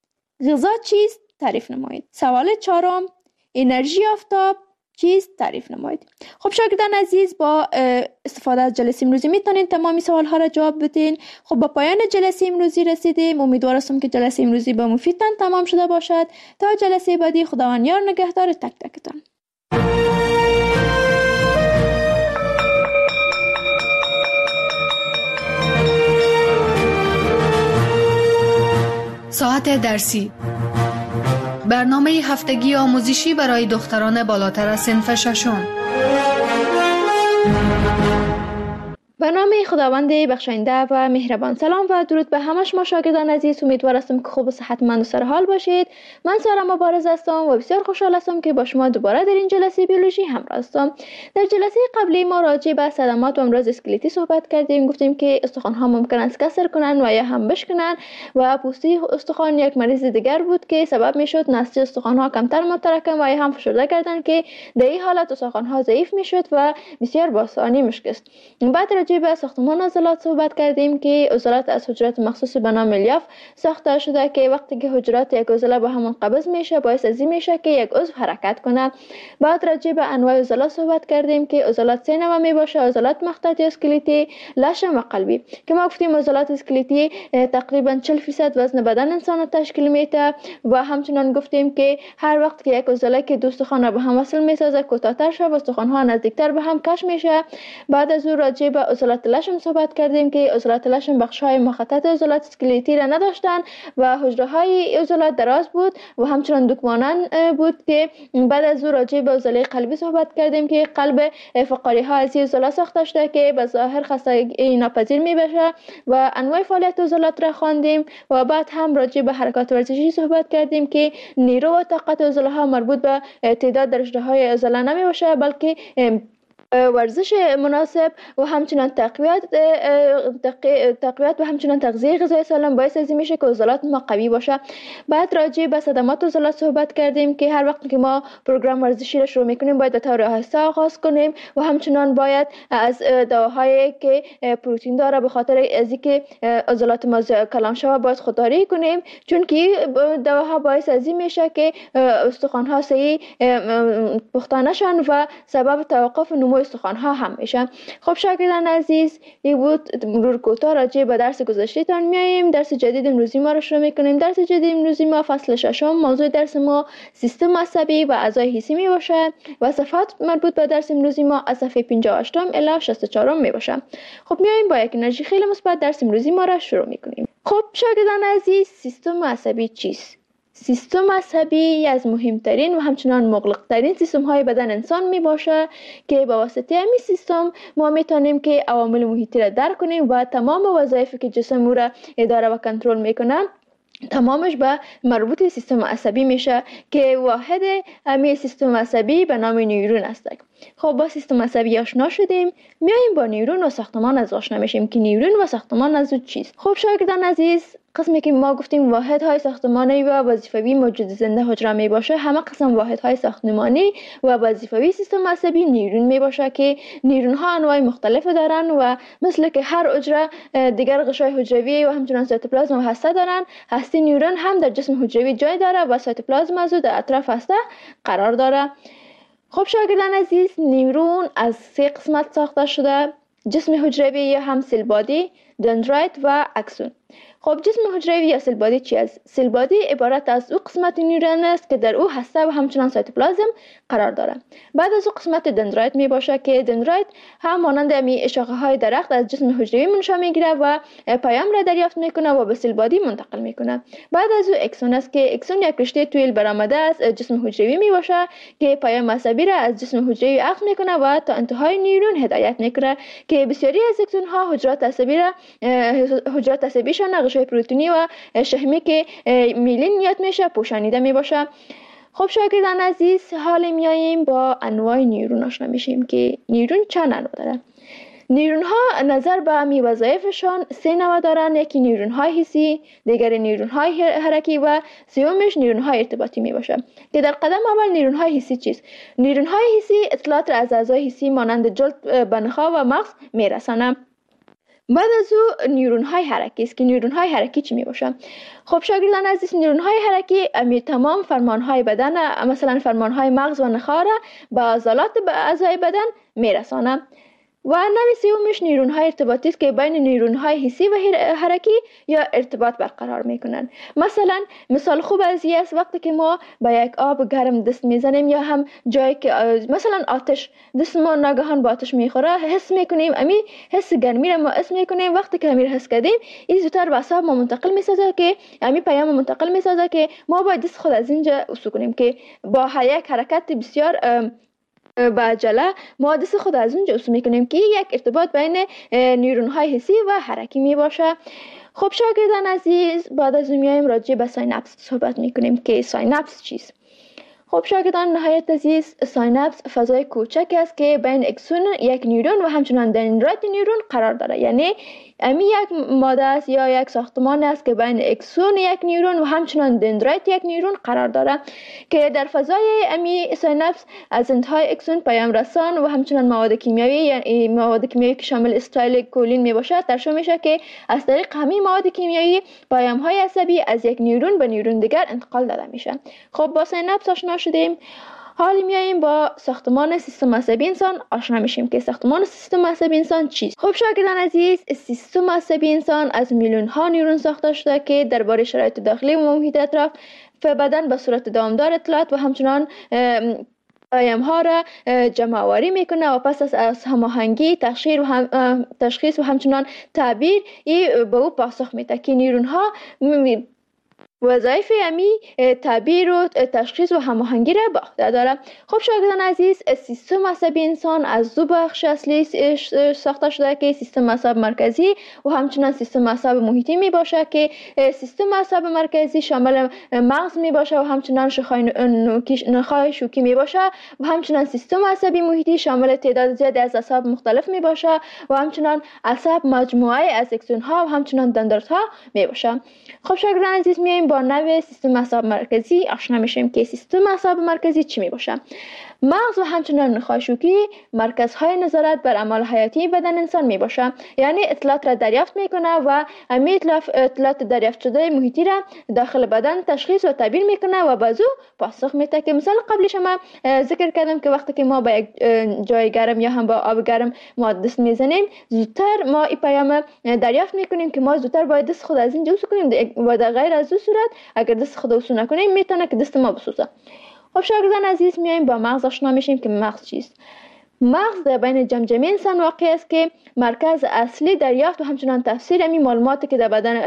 غذا چیست؟ تعریف نمایید. سوال چهارم، انرژی آفتاب چیست؟ تعریف نمایید. خب شاگردان عزیز، با استفاده از جلسه امروزی میتونین تمامی سوال ها را جواب بدین. خب با پایان جلسه امروزی رسیدیم. امیدوار هستم که جلسه امروزی با مفیدتان تمام شده باشد. تا جلسه بعدی، خداوند یار نگهدار تک تکتان. ساعت درسی، برنامه هفتگی آموزشی برای دختران بالاتر از صنف ششم. به نام خداوند بخشاینده و مهربان. سلام و درود به همه شما شاگردان عزیز. امیدوار هستم که خوب و صحتمند و سرحال باشید. من سارا مبارز هستم و بسیار خوشحال هستم که با شما دوباره در این جلسه بیولوژی همراه هستم. در جلسه قبلی ما راجع به صدمات و امراض اسکلتی صحبت کردیم. گفتیم که استخوان ها ممکن است کسر کنن و یا هم بشکنن و پوسته استخوان یک مریض دیگر بود که سبب میشد نسج استخوان ها کمتر متراکم و یا هم فشرده کردن که در این حالت استخوان ها ضعیف میشد و بسیار با آسانی میشکست. بعد راجع به ساختمان عضلات صحبت کردیم که عضلات از حجرات مخصوص به نام الیاف ساخته شده که وقتی که حجرات یک عضله به هم منقبض میشه باعث از این میشه که یک عضو حرکت کنه. بعد راجع به انواع عضلات صحبت کردیم که عضلات سه نوع می باشه: عضلات مخططی، اسکلتی، لشم و قلبی. که ما گفتیم عضلات اسکلتی تقریبا 40% وزن بدن انسان را تشکیل میده و همچنان گفتیم که هر وقت که یک عضله که دو استخوان به هم وصل میسازه کوتاه‌تر شد و استخوان‌ها نزدیکتر به هم کش میشه. بعد از او راجع به عضلات لشم صحبت کردیم که عضلات لشم بخش‌های مخطط عضلات اسکلتی را نداشتن و حجره‌های عضلات دراز بود و همچنان دکمانند بود. که بعد از او راجع به عضله قلبی صحبت کردیم که قلب فقاری‌ها از این عضله ساخته شده که به ظاهر خستگی ناپذیر میبشه و انواع فعالیت عضلات را خواندیم. و بعد هم راجع به حرکات ورزشی صحبت کردیم که نیرو و طاقت عضله‌ها مربوط به تعداد درجه‌های عضله نمیباشه بلکه ورزش مناسب و همچنان تقویت و همچنان تغذیه غذایی سالم باعث از این میشه که عضلات ما قوی باشه. بعد راجع به صدمات عضلات صحبت کردیم که هر وقت که ما پروگرام ورزشی را شروع میکنیم باید به طور آهسته آغاز کنیم و همچنان باید از دواهایی که پروتئین داره به خاطر از اینکه عضلات ما کلان شوه باید خودداری کنیم، چون که دواها باعث از این میشه که استخوان‌ها صحیح پخته نشن و سبب توقف نمو استخوان‌ها هم میشه. خب شاگردان عزیز، این بود مرور کوتاه راجع به درس گذشته تان میایم. درس جدید امروزی ما رو شروع میکنیم. درس جدید امروزی ما فصل ششم، موضوع درس ما سیستم عصبی و اعضای حسی می باشه و صفحات مربوط به درس امروزی ما از صفحه 58 الی 64 می باشه. خب میایم با یک انرژی خیلی مثبت درس امروزی ما را شروع میکنیم. خب شاگردان عزیز، سیستم عصبی چیست؟ سیستم عصبی از مهمترین و همچنان مغلقترین سیستم های بدن انسان می باشه که با واسطه همین سیستم ما میتونیم که عوامل محیطی را درک کنیم و تمام وظایفی که جسم او را اداره و کنترل میکنه تمامش به مربوط سیستم عصبی میشه که واحد همین سیستم عصبی به نام نیورون است. خب با سیستم عصبی آشنا شدیم، میایم با نیورون و ساختمان از آشنا میشیم که نیورون و ساختمان از چیست. خب شاگردان عزیز، قسمی که ما گفتیم واحدهای ساختمانی و وظیفوی موجود زنده حجره می باشه، همه قسم واحدهای ساختمانی و وظیفوی سیستم عصبی نیورون می باشه که نیورون ها انواع مختلف دارن و مثل که هر حجره دیگر غشای حجروی و همچنان سایتوپلازم و هسته دارن، هسته نیورون هم در جسم حجروی جای داره و سایتوپلازم از در اطراف هسته قرار داره. خب شاگردان عزیز، نیورون از 3 قسمت ساخته شده: جسم حجروی یا هم سیل بادی، دندرایت و اکسون. خب جسم حجروی یا سیل بادی چی است؟ سیل بادی عبارت از او قسمت نیورون است که در او هسته و همچنان سایتوپلازم قرار داره. بعد از او قسمت دندرایت می باشه که دندرایت هم مانند می شاخه های درخت از جسم حجروی منشأ میگیره و پیام را دریافت میکنه و به سیل بادی منتقل میکنه. بعد از او اکسون است که اکسون یک رشته طویل برآمده از جسم حجروی می باشه که پیام عصبی را از جسم حجروی اخذ میکنه و تا انتهای نیورون هدایت میکنه که بسیاری از اکسون ها حجرات عصبیشان غشای پروتئینی و شحمی که میلین یاد میشه پوشانیده میباشه. خب شاگردان عزیز، حال میاییم با انواع نیورون آشنا میشیم که نیورون چند نوع داره. نیورون ها نظر به همی وظایفشان 3 نوع دارن: یکی نیورون های حسی، دیگر نیورون های حرکی و سومش نیورون های ارتباطی می باشه. که در قدم اول نیورون های حسی چیست؟ نیورون های حسی اطلاعات را از اعضای حسی مانند جلد، بنخا و مغز میرسانه. بعد از او نیورون های حرکی است که نیورون های حرکی چی می باشه؟ خب شاگردان عزیز، نیورون های حرکی تمام فرمان های بدن، مثلا فرمان های مغز و نخاع را به عضلات اعضای بدن میرسانه. و نوع سومش نیورون های ارتباطی است که بین نیورون های حسی و حرکی یا ارتباط برقرار میکنن. مثلا مثال خوب از این است وقتی که ما با یک آب گرم دست میزنیم یا هم جایی که مثلا آتش دست ما ناگهان با آتش میخوره حس میکنیم، امی حس گرمی را ما حس میکنیم. وقتی که امیر حس کردیم این زودتر به اعصاب ما منتقل میسازه که امی پیام منتقل میسازه که ما باید دست خود از اینجا وصول کنیم که با یک حرکت بسیار با عجله ما دست خود از اونجا وصول میکنیم که یک ارتباط بین نیورون های حسی و حرکی می باشه. خب شاگردان عزیز، بعد از اون میایم راجع به ساینپس صحبت میکنیم که ساینپس چیست. خب شاگردان نهایت عزیز، ساینپس فضای کوچک است که بین اکسون یک نیورون و همچنان دندرایت نیورون قرار داره. یعنی امی یک ماده است یا یک ساختمان است که بین اکسون یک نیورون و همچنان دندرایت یک نیورون قرار داره که در فضای امی ساینپس از انتهای اکسون پیام رسان و همچنان مواد کیمیایی، یعنی مواد کیمیایی که شامل استایل کولین می باشد ترشح میشه که از طریق همین مواد کیمیایی پیام های عصبی از یک نیورون به نیورون دیگر انتقال داده میشه. خب با ساینپس آشنا شدیم، حالا میاییم با ساختمان سیستم عصبی انسان آشنا میشیم که ساختمان سیستم عصبی انسان چیست. خب شاگردان عزیز، سیستم عصبی انسان از میلیون ها نیورون ساخته شده که درباره شرایط داخلی و محیط اطراف بدن به صورت دامدار اطلاعات و همچنان پیام ها را جمع آوری میکنه و پس از هماهنگی تشخیص و همچنان تعبیر به او پاسخ میده که نیورون ها وظایف امی تعبیر و تشخیص و هماهنگی را به عهده داره. خب شاگردان عزیز، سیستم عصبی انسان از دو بخش اصلی ساخته شده که سیستم عصب مرکزی و همچنان سیستم عصب محیطی می باشه که سیستم عصب مرکزی شامل مغز می باشه و همچنان نخاع شوکی می باشه و همچنان سیستم عصبی محیطی شامل تعداد زیادی از اعصاب مختلف می باشه و همچنان عصب مجموعه از اکسون ها و همچنان دندرایت ها می باشه. خب شاگردان عزیز، میایم با نوع سیستم عصب مرکزی آشنا میشیم که سیستم عصب مرکزی چی می باشه. مغز و همچنان نخاع شوکی مرکزهای نظارت بر اعمال حیاتی بدن انسان می باشه، یعنی اطلاعات را دریافت میکنه و همین اطلاعات دریافت شده محیطی را داخل بدن تشخیص و تعبیر میکنه و بازو پاسخ میده. که مثلا قبل شما ذکر کردم که وقتی که ما با یک جای گرم یا هم با آب گرم ما دست میزنیم، زودتر ما این پیام دریافت میکنیم که ما زودتر باید دست خود از اینجا وسو کنیم و در غیر از این صورت اگر دست خود وسو نکنیم میتونه که دست ما بسوزه. خب شاگردان عزیز، میایم با مغز آشنا میشیم که مغز چیست. مغز در بین جمجمه انسان واقع است که مرکز اصلی دریافت و همچنان تفسیر امی معلوماتی که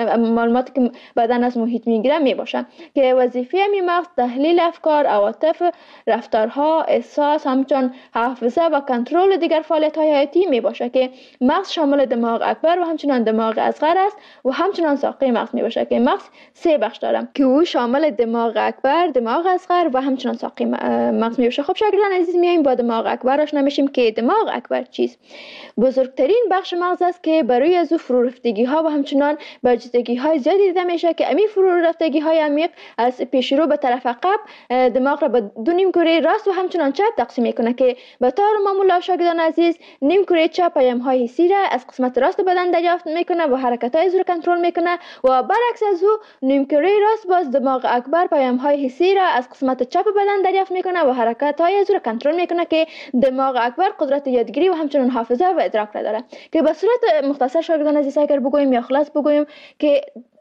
بدن از محیط میگیره می باشه که وظیفه امی مغز تحلیل افکار، عواطف، رفتارها، احساس، همچنان حافظه و کنترل دیگر فعالیت های حیاتی می باشه که مغز شامل دماغ اکبر و همچنان دماغ اصغر است و همچنان ساقه مغز می باشه که مغز 3 بخش داره که او شامل دماغ اکبر، دماغ اصغر و همچنان ساقه مغز می باشه. خب شاگردان عزیز، میایم با دماغ اکبر آشنا میشیم که دماغ اکبر چیست. بزرگترین بخش مغز است که برای از او فرو رفتگی ها و همچنان برجستگی های زیادی دیده میشه که امی فرو رفتگی های عمیق از پیش رو به طرف عقب دماغ را به 2 نیمکره راست و همچنان چپ تقسیم میکنه که به طور معمول شاگردان عزیز نیمکره چپ پیام های حسی را از قسمت راست بدن دریافت میکنه و حرکت های از او را کنترل میکنه و برعکس از او نیمکره راست باز دماغ اکبر پیام های حسی را از قسمت چپ بدن دریافت میکنه و حرکت های از او را کنترل میکنه که دماغ اکبر قدرت یادگیری و همچنان حافظه و ادراک را داره. که به صورت مختصر شاگردان عزیز اگر بگویم یا خلاص بگویم که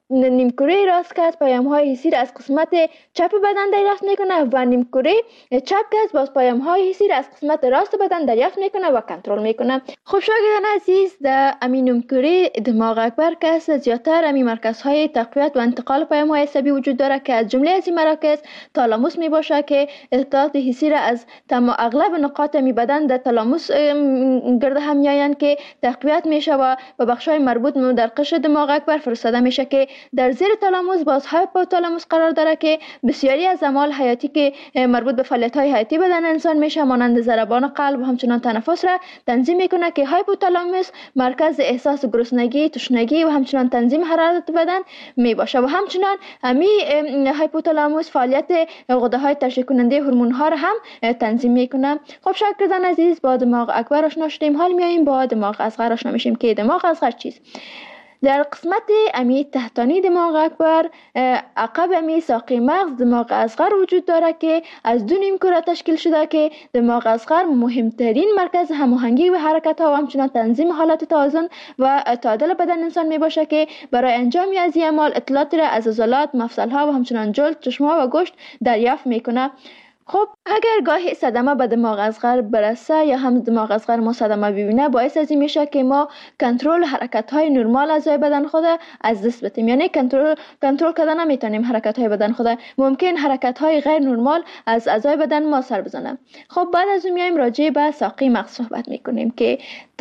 نیمکره راست که پیام های حسی را از قسمت چپ بدن دریافت میکنه و نیمکره چپ که باز پیام های حسی را از قسمت راست بدن دریافت میکنه و کنترل میکنه. خب شاگردان عزیز، در امین نیمکره دماغ اکبر که زیاتر امی مرکزهای تقویت و انتقال پیام های عصبی وجود داره که از جمله از این مراکز تالاموس می باشه که اطلاعات حسی را از اغلب نقاط می بدن در تالاموس گرد هم میآیند که تقویت میشه و به بخش‌های مربوط در قشر دماغ اکبر فرستاده میشه که در زیر تالاموس باز هایپوتالاموس قرار داره که بسیاری از اعمال حیاتی که مربوط به فعالیت‌های حیاتی بدن انسان میشه مانند ضربان قلب و همچنان تنفس را تنظیم میکنه که هایپوتالاموس مرکز احساس گرسنگی، تشنگی و همچنان تنظیم حرارت بدن می باشه و همچنان امی هایپوتالاموس فعالیت غده‌های ترشح کننده هورمون‌ها را هم تنظیم میکنه. خب شاگردان عزیز، با دماغ اکبر آشنا شدیم، حال میایم با دماغ اصغر آشنا میشیم که دماغ اصغر چیست. در قسمت امی تحتانی دماغ اکبر عقب امی ساقه مغز دماغ اصغر وجود داره که از 2 نیمکره تشکیل شده که دماغ اصغر مهمترین مرکز هماهنگی و حرکت ها و همچنان تنظیم حالت توازن و تعادل بدن انسان می باشه که برای انجام از این اعمال اطلاعاتی را از عضلات، مفصل ها و همچنان جلد، چشم ها و گوشت دریافت میکنه. خب اگر گاهی صدمه به دماغ اصغر برسه یا هم دماغ اصغر ما صدمه ببینه، باعث از این میشه که ما کنترل حرکت های نرمال اعضای بدن خود از دست بدیم، یعنی کنترل کردن نمیتونیم حرکت های بدن خود، ممکن حرکت های غیر نرمال از اعضای بدن ما سر بزنه. خب بعد از اون میایم راجع به ساقه مغز صحبت میکنیم که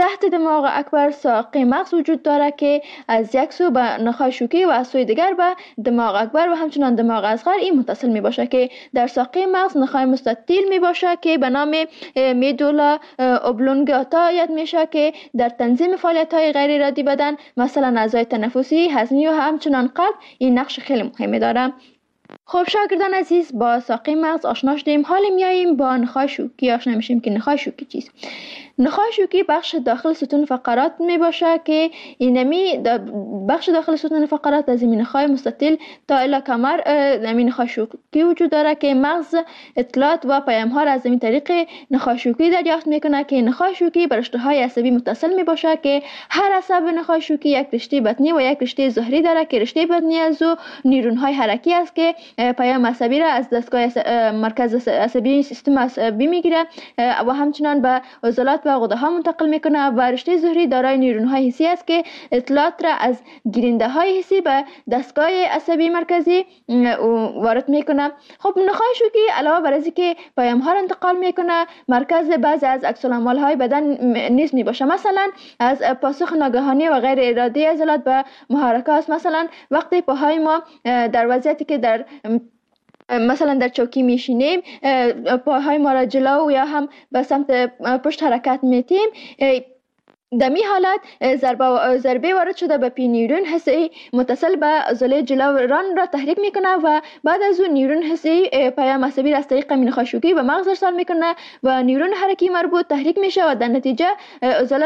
تحت دماغ اکبر ساق مغز وجود دارد که از یک سو به نخاع شوکی و از سوی دیگر به دماغ اکبر و همچنان دماغ اصغر این متصل می باشد که در ساق مغز نخاع مستطیل می باشد که به نام میدولا اوبلونگاتا یاد میشه که در تنظیم فعالیت های غیر ارادی بدن مثلا اعضای تنفسی، هضمی و همچنان قلب این نقش خیلی مهمی داره. خب شاگردان عزیز، با ساق مغز آشنا شدیم، حالا میاییم با نخاع شوکی آشنا میشیم که نخاع شوکی چیست. نخاع شوکی بخش داخل ستون فقرات می باشه که اینمی بخش داخل ستون فقرات از این نخاع مستطیل تا الی کمر این نخاع شوکی وجود داره که مغز اطلاعات و پیام ها را از این طریق نخاع شوکی دریافت میکنه که نخاع شوکی بر رشته های عصبی متصل می باشه که هر عصب نخاع شوکی یک رشته بطنی و یک رشته ظهری داره که رشته بطنی از نیرون های حرکی است که پیام عصبی را از دستگاه مرکز عصبی سیستم عصبی میگیره و همچنان به عضلات و غده ها منتقل میکنه و رشته ظهری دارای نیرون های حسی است که اطلاعات را از گیرنده های حسی به دستگاه عصبی مرکزی وارد میکنه. خب نخاع شوکی علاوه بر از اینکه پیام ها را انتقال میکنه مرکز بعضی از عکس العمل های بدن نیز میباشه، مثلا از پاسخ ناگهانی و غیر ارادی عضلات به محرکات، مثلا وقتی پاهای ما در وضعیتی که در مثلا در چوکی میشینیم پاهای ما را جلو یا هم به سمت پشت حرکت میتیم، در می حالت ضربه وارد شده به پی نیرون حسی متصل به عضله جلویان را تحریک میکنه و بعد از اون نیرون حسی پیام عصبی را از طریق نخاع شوکی به مغز ارسال میکنه و نیرون حرکی مربوط تحریک میشه و در نتیجه عضله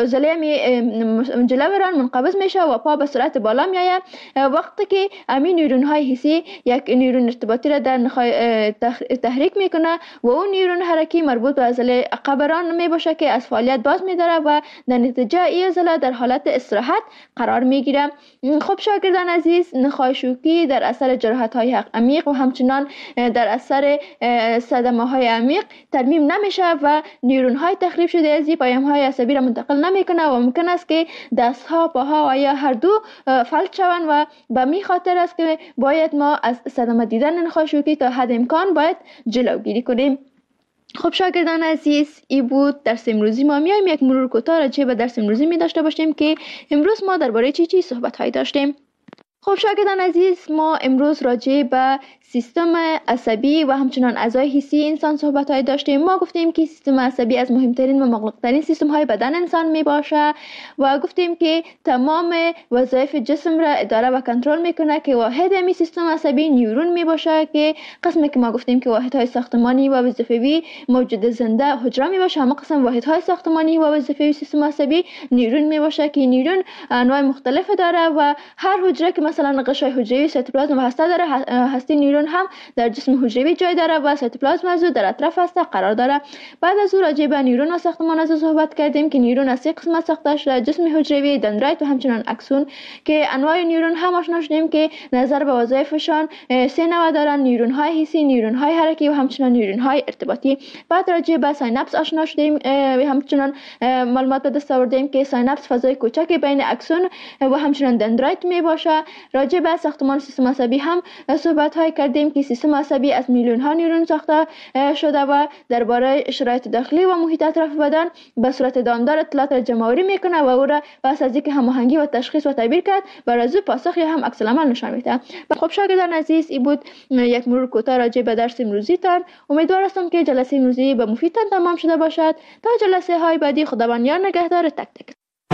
جلویان منقبض میشه و پا به سرعت بالا میآید. وقتی که همین نیرون های حسی یک نیرون ارتباطی را در نخاع تحریک میکنه و اون نیرون حرکی مربوط به عضله عقبران میباشه که از فعالیت باز میداره و در نتیجه این عضله در حالت استراحت قرار میگیره. خب شاگردان عزیز، نخاع شوکی در اثر جراحت های عمیق و همچنان در اثر صدمه های عمیق ترمیم نمیشه و نیرون های تخریب شده از پیام های عصبی را منتقل نمیکنه و ممکن است که دست ها، پاها و یا هر دو فلج شوند و به می خاطر است که باید ما از صدمه دیدن نخاع شوکی تا حد امکان باید جلوگیری کنیم. خب شاگردان عزیز، این بود درس امروزی ما. میایم یک مرور کوتاه راجع به درس امروزی می داشته باشیم که امروز ما درباره چی صحبت هایی داشتیم. خب شاگردان عزیز، ما امروز راجع به سیستم عصبی و همچنان اعضای حسی انسان صحبت های داشتیم. ما گفتیم که سیستم عصبی از مهمترین و مغلقترین سیستم های بدن انسان می باشه و گفتیم که تمام وظایف جسم را اداره و کنترل میکنه که واحد همین سیستم عصبی نیورون می باشه که قسمی که ما گفتیم که واحد های ساختمانی و وظیفوی موجود زنده حجره می باشه، اما قسم واحد های ساختمانی و وظیفوی سیستم عصبی نیورون می باشه که نیورون انواع مختلف داره و هر حجره که مثلا قشای حجروی، سیتوپلازم و هسته داره، هسته نیورون هم در جسم حجروی جای داره و سیتوپلازم از در اطراف هسته قرار داره. بعد از اون راجع به نیورون و ساختمان از صحبت کردیم که نیورون از سه قسمت ساخته شده: جسم حجروی، دندرایت و همچنان اکسون، که انواع نیورون هم آشنا شدیم که نظر به وظایفشان سه نوع دارن: نیورون های حسی، نیورون های حرکی و همچنان نیورون های ارتباطی. بعد راجع به سایناپس آشنا شدیم و همچنان معلومات به دست آوردیم که سایناپس فضای کوچک بین اکسون و همچنان دندرایت می باشه. راجع به ساختمان سیستم عصبی هم صحبت های کردیم که سیستم عصبی از میلیون ها نیورون ساخته شده و درباره شرایط داخلی و محیط اطراف بدن به صورت دامدار اطلاعات را جمع‌آوری میکنه و او را پس از اینکه هماهنگی و تشخیص و تعبیر کرد بر از او پاسخ یا هم عکس العمل نشان میده. خب شاگردان عزیز، این بود یک مرور کوتاه راجع به درس امروزی تان. امیدوار هستم که جلسه امروزی به مفیدتان تمام شده باشد. تا جلسه های بعدی، خداوند یار نگهدار تک تک.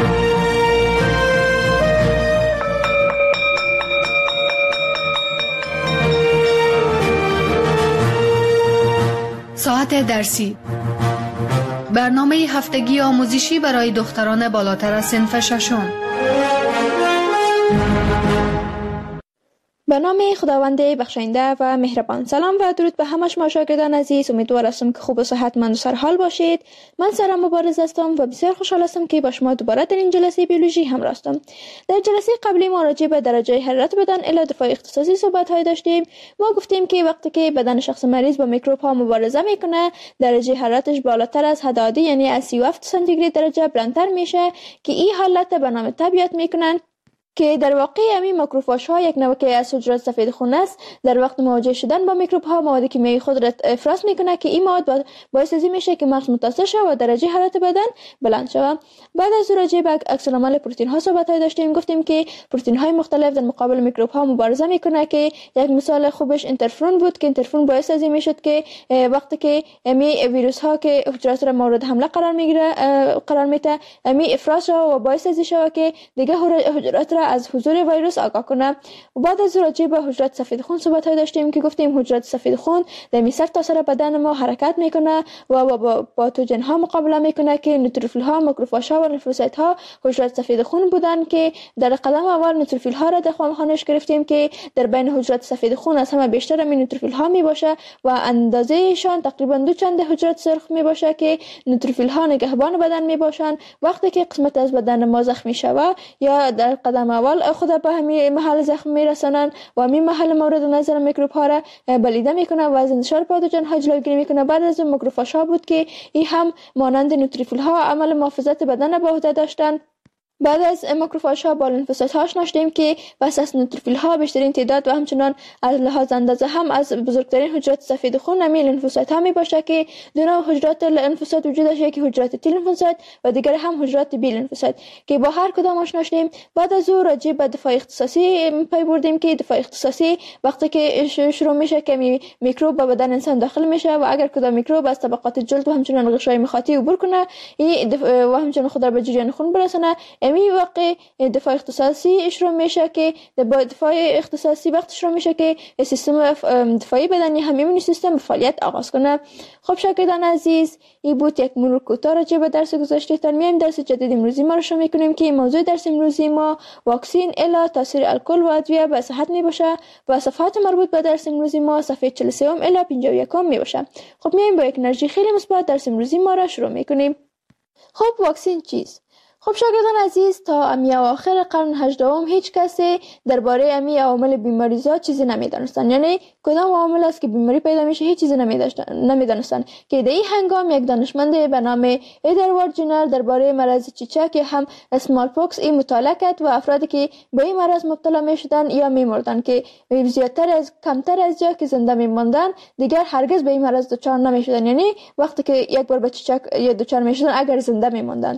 ساعت درسی، برنامه هفتگی آموزشی برای دختران بالاتر از صنف ششم. به نام خداوند بخشنده و مهربان. سلام و درود به همه شما شاگردان عزیز. امیدوار هستم که خوب و صحتمند و سرحال باشید. من سارا مبارز هستم و بسیار خوشحال هستم که با شما دوباره در این جلسه بیولوژی همراه هستم. در جلسه قبلی ما راجع به درجه حرارت بدن الی دفاع اختصاصی صحبت های داشتیم. ما گفتیم که وقتی که بدن شخص مریض با میکروب ها مبارزه میکنه، درجه حرارتش بالاتر از حد عادی یعنی از 37 سانتیگراد درجه بلندتر میشه که این حالت به نام تب یاد میکنن که در واقع همین ماکروفاژ ها یک نوع که از حجرات سفید خون است. در وقت مواجه شدن با میکروب ها مواد کیمیایی خود را افراز میکنه که این مواد باعث از این میشه که مغز متاثر شود و درجه حرارت بدن بلند شود. بعد از راجع به عکس العمل پروتئین ها صحبت داشتیم، گفتیم که پروتئین های مختلف در مقابل میکروب ها مبارزه میکنه که یک مثال خوبش اینترفرون بود که اینترفرون باعث از این میشد که وقتی که می ویروس ها که حجرات را مورد حمله قرار میده می افراز شود و باعث از این شود که دیگه حجرات را از حضور ویروس آگاه کنه. و بعد از راجع به حجرات سفید خون صحبت داشتیم که گفتیم حجرات سفید خون در سر تا سر بدن ما حرکت میکنه و با پاتوژن ها مقابله میکنه که نوتروفیل ها، ماکروفاژ ها و لیمفوسایت ها حجرات سفید خون بودن که در قدم اول نوتروفیل ها را در خانش گرفتیم که در بین حجرات سفید خون از همه بیشتر همین نوتروفیل ها می باشه و اندازه شان تقریبا 2 چند حجرات سرخ می باشه که نوتروفیل ها نگهبان بدن می باشن. وقتی که قسمت از بدن ما زخمی شود یا در قدم اول خود به همین محل زخم می رسانن و همین محل مورد نظر میکروب ها را بلیده میکنه و از انتشار پاتوژن ها جلوگیری میکنه. بعد از ماکروفاژ ها بود که این هم مانند نوتروفیل ها عمل محافظت بدن به عهده داشتن. بعد از ماکروفاژ ها با لیمفوسایت ها آشنا شدیم که پس از نوتروفیل ها بیشترین تعداد و همچنان از لحاظ اندازه هم از بزرگترین حجرات سفید خون همین لیمفوسایت ها می باشه که دو نوع حجرات لیمفوسایت وجود داشته، یکی حجرات تی لیمفوسایت و دیگر هم حجرات بی لیمفوسایت که با هر کدام آشنا شدیم. بعد از او راجع به دفاع اختصاصی پی بردیم که دفاع اختصاصی وقتی که شروع میشه که میکروب به بدن انسان داخل میشه و اگر کدام میکروب از طبقات جلد و همچنان غشای مخاطی عبور کنه و همچنان خود را به جریان خون برسانه، می واقع دفاع اختصاصی شروع میشه که دفاع اختصاصی وقت شروع میشه که سیستم دفاعی بدنی هم ایمنی سیستم فعالیت آغاز کنه. خب شاگردان عزیز، این بود یک مرور کوتاه راجع به درس گذشته. تا میایم درس جدید امروزی ما رو شروع میکنیم که موضوع درس امروزی ما واکسین الی تاثیر الکل و ادویه به صحت می باشه و صفحات مربوط به درس امروزی ما صفحه 43 الی 51 می باشه. خب میایم با یک انرژی خیلی مثبت درس امروزی ما را شروع میکنیم. خب واکسین چیست؟ خب شاگردان عزیز، تا اواخر قرن 18 هیچ کسی درباره عوامل بیماریزا چیزی نمیدانستند. یعنی کدام عامل است که بیماری پیدا میشه هیچ چیزی نمیدانستند که در این هنگام یک دانشمند به نام ادوارد جنر درباره مرض چیچک هم اسمال پوکس این مطالعه کرد و افرادی که به این مرض مبتلا میشدن یا میمردن که کمتر از یا که زنده میماندن دیگر هرگز به این مرض دچار نمیشدن. یعنی وقتی که یک بار به چیچک یا دچار میشدن اگر زنده میماندن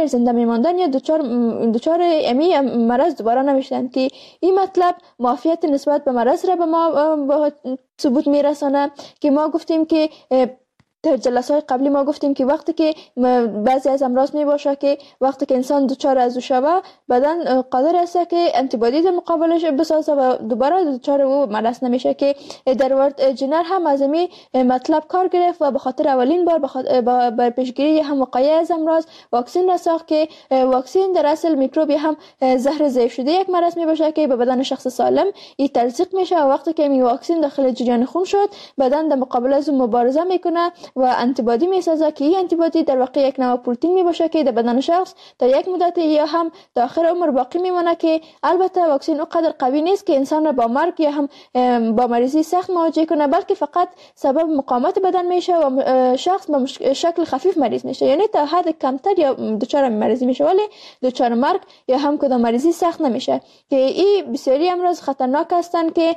یا دچار امی مرض دوباره نمیشدن که این مطلب معافیت نسبت به مرض را به ما ثبوت میرسانه که ما گفتیم که در جلسات قبلی ما گفتیم که وقتی که بعضی از امراض می باشه که وقتی که انسان دچار از او شوه بدن قادر است که انتیبادی در مقابلش بسازه و دوباره دچار او مرض نمیشه که ادوارد جنر هم از این مطلب کار گرفت و به خاطر اولین بار بر پیشگیری هم وقایع از امراض واکسین را ساخت که واکسین در اصل میکروبی هم زهر ضعیف شده یک مرض می باشه که به بدن شخص سالم این تلصیق میشه و وقتی که این واکسین داخل جریان خون شد بدن در مقابل از مبارزه میکنه و انتیبادی میسازه که این انتیبادی در واقع یک نوع پروتئین می باشه که در بدن شخص تا یک مدت یا هم تا آخر عمر باقی میمونه که البته واکسین اونقدر قوی نیست که انسان را با مرگ یا هم با مریضی سخت مواجه کنه، بلکه فقط سبب مقاومت بدن میشه و شخص به شکل خفیف مریض میشه. یعنی تا حد کمتر یا دچار مریضی میشه ولی دچار مرگ یا هم کدام مریضی سخت نمیشه که این بسیاری امراض خطرناک هستند که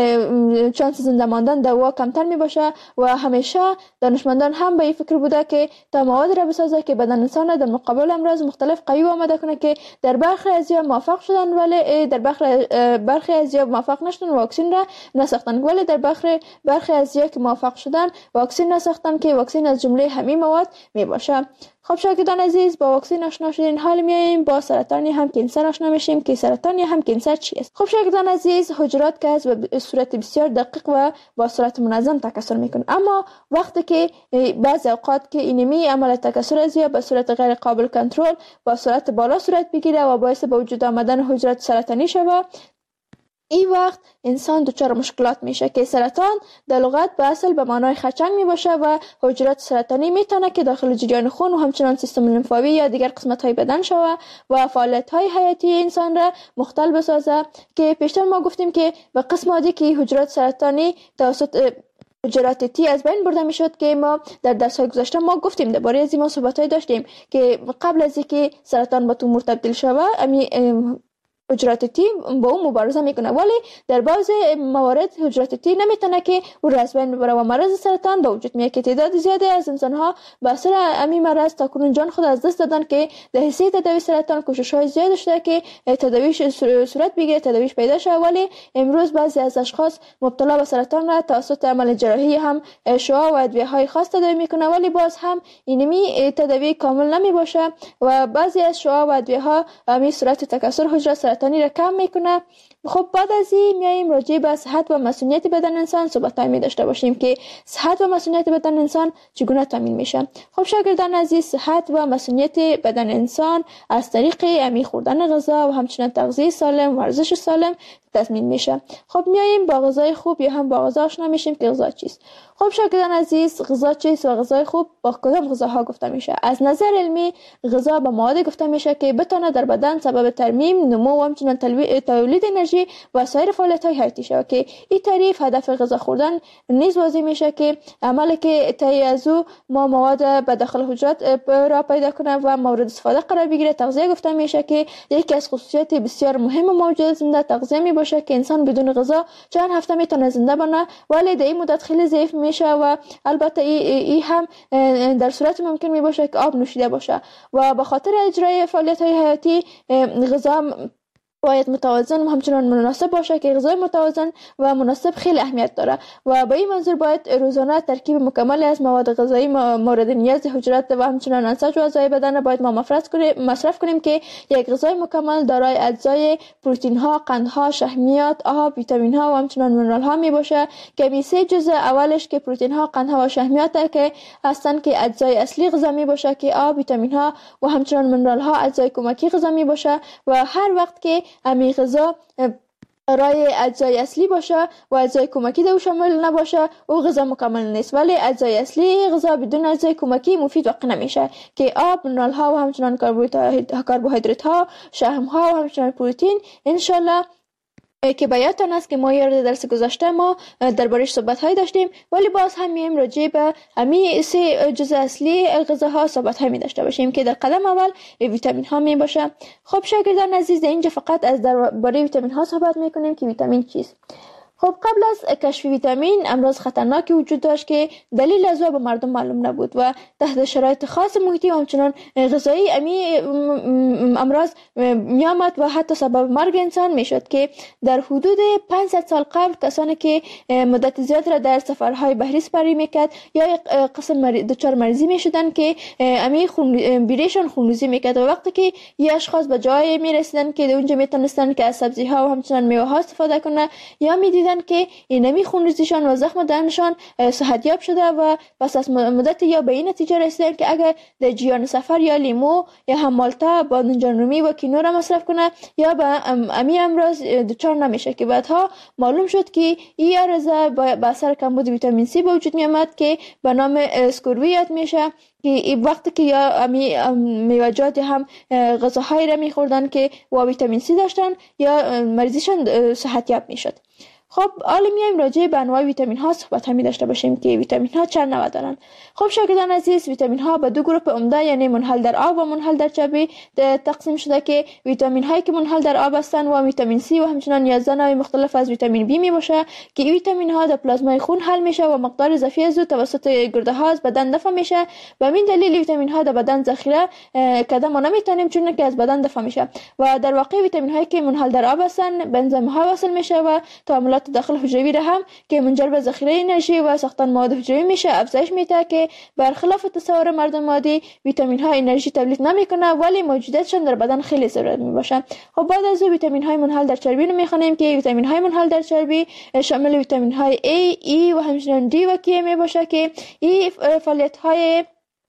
چانس زنده ماندن دوا کمتر می باشه و همیشه دانشمندان هم به این فکر بوده که تا مواد را بسازه که بدن انسان در مقابل امراض مختلف قوی آماده کنه که در برخی ازیا موفق شدن ولی در برخی ازیا موفق نشدن واکسین را نساختن، ولی در برخی ازیا که موفق شدن واکسین نساختن که واکسین از جمله همین مواد می باشه. خب شاگردان عزیز، با واکسین آشنا شدین، حال میایم با سرطان هم کانسر آشنا میشیم که سرطان هم کانسر چیست. خب شاگردان عزیز، حجرات که از به صورت بسیار دقیق و با صورت منظم تکثر میکنه، اما وقتی که بعضی اوقات که اینمی عمل تکثر از یا به صورت غیر قابل کنترل با صورت بالا صورت بگیره و باعث به وجود آمدن حجرات سرطانی شود، این وقت انسان دچار مشکلات میشه که سرطان در لغت به اصل به معنای خرچنگ می باشه و حجرات سرطانی میتونه که داخل جریان خون و همچنان سیستم لیمفاوی یا دیگر قسمت های بدن شوه و فعالیت های حیاتی انسان را مختل بسازه که پیشتر ما گفتیم که به قسم عادی که حجرات سرطانی توسط حجرات تی از بین برده میشد که ما در درس‌های گذشته ما گفتیم درباره از این صحبت‌های داشتیم که قبل از اینکه سرطان به تومور تبدیل شوه حجرات تی با اون مبارزه میکنه، ولی در بعضی موارد حجرات تی نمیتونه که او را از بین ببره و مرض سرطان به وجود میاد که تعداد زیادی از انسان ها به اثر همین مرض تا کنون جان خود از دست دادن که در حیث تداوی سرطان کوشش های زیاد شده که تداویش صورت بگیره، تداویش پیدا شه، ولی امروز بعضی از اشخاص مبتلا به سرطان را توسط عمل جراحی هم شعاع و ادویه های خاص تداوی میکنه، ولی باز هم اینمی تداوی کامل نمی باشه و بعضی از شعاع و ادویه ها همین سرعت تکثر حجره سرطانی را کم میکنه. خب بعد از این میایم راجع به صحت و مسئولیت بدن انسان صحبت می داشته باشیم که صحت و مسئولیت بدن انسان چگونه تامین میشه. خب شاگردان عزیز، صحت و مسئولیت بدن انسان از طریق امی خوردن غذا و همچنین تغذیه سالم و ورزش سالم تضمین میشه. خب میایم با غذای خوب یا هم با غذا آشنا میشیم که غذا چیست. خب شاگردان عزیز، غذا چیست و غذای خوب با کدام غذاها گفته میشه؟ از نظر علمی غذا به مواد گفته میشه که بتونه در بدن سبب ترمیم، نمو و همچنین تولید انرژی و سایر فعالیت‌های حیاتی شود که این تعریف هدف غذا خوردن نیز واضح میشه که عملی که طی از او ما مواد به داخل حجرات را پیدا کنه و مورد استفاده قرار بگیره. تغذیه گفته میشه که یکی از خصوصیات بسیار مهم موجودات زنده تغذیه می باشه که انسان بدون غذا چند هفته میتونه زنده بمونه، ولی در این مدت خیلی ضعیف میشه و البته این هم در صورت ممکن می باشه که آب نوشیده باشه و به خاطر اجرای فعالیت‌های حیاتی غذا باید متوازن و همچنان مناسب باشه که غذای متوازن و مناسب خیلی اهمیت داره و با این منظور باید روزانه ترکیب مکمل از مواد غذایی مورد نیاز حجرات و همچنان انساج و اعضای بدن باید ما مصرف کنیم که یک غذای مکمل دارای اجزای پروتئین ها، قند ها، شحمیات، آب، ویتامین ها و همچنان منرال ها می باشه که می سه جزء اولش که پروتئین ها، قند ها و شحمیات که هستن که اجزای اصلی غذا می باشه که آب، ویتامین ها و همچنان منرال ها اجزای کمکی غذا می باشه و هر وقت که امی غذا رای اجزای اصلی باشه و اجزای کمکی در شامل نباشه او غذا مکمل نیست، ولی اجزای اصلی غذا بدون اجزای کمکی مفید واقع نمیشه که آب، منرال ها و همچنان کربوهیدرات ها، شحم ها و همچنان پروتئین. انشالله که بیاتون است که ما یاد درس گذشته ما دربارش صحبت های داشتیم، ولی باز هم میایم راجع به همین سه جزء اصلی غذاها صحبت های می داشته باشیم که در قدم اول ویتامین ها می باشه. خب شاگردان عزیز، اینجا فقط از درباره ویتامین ها صحبت میکنیم که ویتامین چیست. خب قبل از کشف ویتامین امراض خطرناکی وجود داشت که دلیل از به مردم معلوم نبود و تحت شرایط خاص محیطی و همچنان غذایی امی امراض میامد و حتی سبب مرگ انسان میشد که در حدود 500 سال قبل کسانی که مدت زیاد را در سفرهای بحری سپری میکرد یا یک قسم دچار مریضی میشدن که امی بیریشان خونریزی میکرد و وقتی که یه اشخاص به جای میرسیدن که در اونجا میتونستن که از سبزی ها و همچنان میوه ها استفاده کنه یا میدیدن که اینمی خونریزیشان و زخم دهنشان صحتیاب شده و پس از مدت یا به این نتیجه رسیدن که اگر در جریان سفر یا لیمو یا هم مالتا، بادمجان رومی و کینو را مصرف کنه یا به امی امراض دچار نمیشه که بعدها معلوم شد که این عرضه به اثر کمبود ویتامین سی به وجود میامد که به نام اسکوروی یاد میشه که وقتی که یا میوه‌جات هم غذاهایی را میخوردن که با ویتامین سی داشتن یا مریضیشان صحتیاب میشد. خب حالا میایم راجع به انواع ویتامین ها صحبت هم داشته باشیم که ویتامین ها چند نوع دارن. خب شاگردان عزیز، ویتامین ها به دو گروه عمده یعنی منحل در آب و منحل در چربی تقسیم شده که ویتامین هایی که منحل در آب هستند و ویتامین سی و همچنین 11 نوع مختلف از ویتامین بی می باشه که ویتامین ها در پلازمای خون حل میشه و مقدار اضافی از او توسط گرده ها از بدن دفع میشه و همین دلیل ویتامین ها در بدن ذخیره کرده ما نمیتونیم چون که از بدن دفع میشه و در واقع ویتامین هایی که منحل در آب هستند به انزیم ها وصل میشه و تعاملات داخل حجروی را هم که منجر به ذخیره انرژی و ساختن مواد حجروی میشه افزایش میده که برخلاف تصور مردم عادی ویتامین ها انرژی تولید نمیکنه ولی موجودیتشان در بدن خیلی ضرورت میباشه. خب بعد از ویتامین های منحل در چربی رو میخوانیم که ویتامین های منحل در چربی شامل ویتامین های A، E و همچنین D و K میباشه که این فعالیت های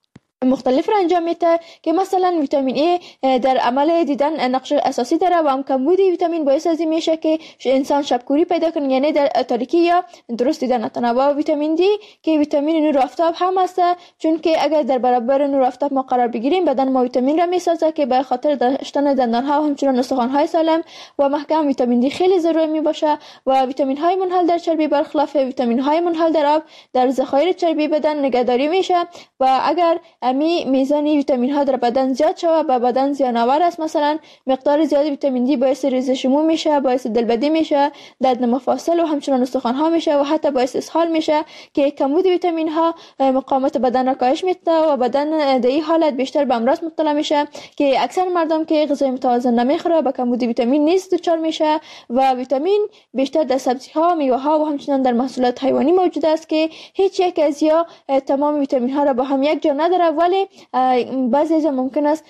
مختلف را انجام میده که مثلا ویتامین ای در عمل دیدن نقش اساسی داره و هم کمبود ویتامین باعث از این میشه که انسان شبکوری پیدا کنه یعنی در تاریکی یا درست دیدن نتونه. و ویتامین دی که ویتامین نور آفتاب هم هست چون که اگر در برابر نور آفتاب ما قرار بگیریم بدن ما ویتامین را میسازه که به خاطر داشتن دندان ها و همچنین استخوان های سالم و محکم ویتامین دی خیلی ضروری می باشه. و ویتامین های منحل در چربی برخلاف ویتامین های منحل در آب در ذخایر چربی بدن نگهداری میشه و اگر امی میزان ویتامین ها در بدن زیاد شود و بدن زیان‌آور است. مثلا مقدار زیاد ویتامین دی باعث ریزش مو میشه، باعث دلبدی میشه، درد مفاصل و همچنان استخوان ها میشه و حتی باعث اسهال میشه که کمبود ویتامین ها مقاومت بدن را کاهش میده و بدن در این حالت بیشتر به امراض مبتلا میشه که اکثر مردم که غذای متوازن نمیخوره با کمبود ویتامین نیز دچار میشه. و ویتامین بیشتر در سبزی ها، میوه ها و همچنان در محصولات حیوانی موجود است که هیچ یک از یا تمام ویتامین ها را با هم یک جا نداره، ولی بعضی از ممکن است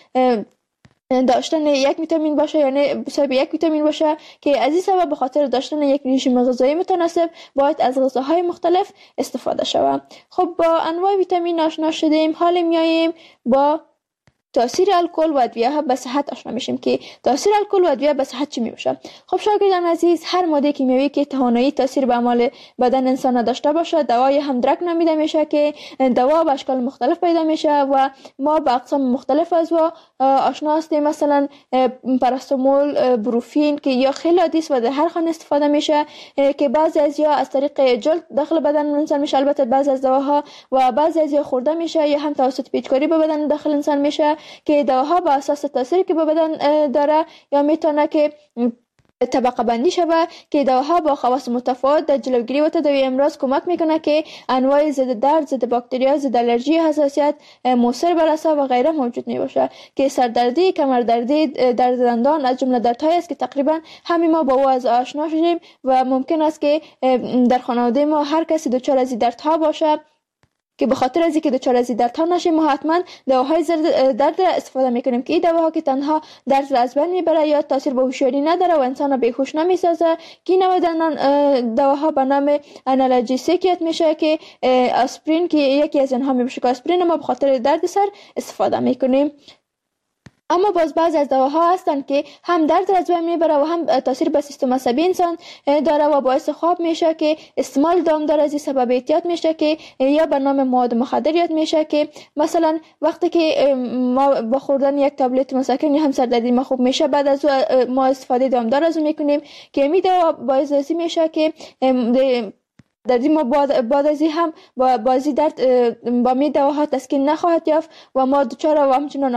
داشتن یک ویتامین باشه یا نه بسبب یک ویتامین باشه که از این سبب به خاطر داشتن یک رژیم غذایی متناسب باید از غذاهای مختلف استفاده شود. خب با انواع ویتامین آشنا شدیم، حالا میاییم با تاثیر الکل و ادویه به صحت آشنا میشیم که تاثیر الکل و ادویه به صحت چی میشه. خب شاگردان عزیز، هر ماده کیمیایی که توانایی تاثیر به اعمال بدن انسان داشته باشه دوای هم درک نامیده میشه که دوا به اشکال مختلف پیدا میشه و ما به اقسام مختلف از و آشنا هستیم. مثلا پاراستامول، بروفین که یا خیلی عادی است و در هر خانه استفاده میشه که بعضی از یا از طریق جلد داخل بدن انسان میشه، البته بعضی از دواها و بعضی از یا خورده میشه یا هم توسط پیچکاری به بدن داخل انسان میشه که دواها با اساس تاثیری که به بدن داره یا میتونه که طبقه بندی شود که دواها با خواص متفاوت در جلوگیری و تداوی امراض کمک میکنه که انواع ضد درد، ضد باکتریا، ضد الرژی، حساسیت، موثر بر اعصاب و غیره موجود میباشه که سردردی، کمردردی، درد دندان از جمله دردهایی است که تقریبا همه ما با او از آشنا شدیم و ممکن است که در خانواده ما هر کسی دچار از این دردها باشه که به خاطر از اینکه دچار از دردها نشیم ما حتما دواهای درد را استفاده میکنیم که این دواها که تنها درد را از بین میبره یا تاثیر به هوشیاری نداره و انسان را بیهوش نمیسازه که این دواها به نام آنالژیسیک میشه که آسپرین که یکی از اینها میشه که آسپرین ما به خاطر درد سر استفاده میکنیم. اما بعض از دواها هستن که هم درد را از بین میبره و هم تاثیر به سیستم عصبی انسان داره و باعث خواب میشه که استعمال دامدار از این سبب احتیاط میشه که یا به نام مواد مخدر یاد میشه که مثلا وقتی که ما با خوردن یک تابلت مسکن یا هم سردردی ما خوب میشه بعد از ما استفاده دامدار از اون میکنیم که می دوا باعث میشه که دردی ما بعد از این هم با بازی درد با می دواها تسکین نخواهد یافت و ما دچار و همچنان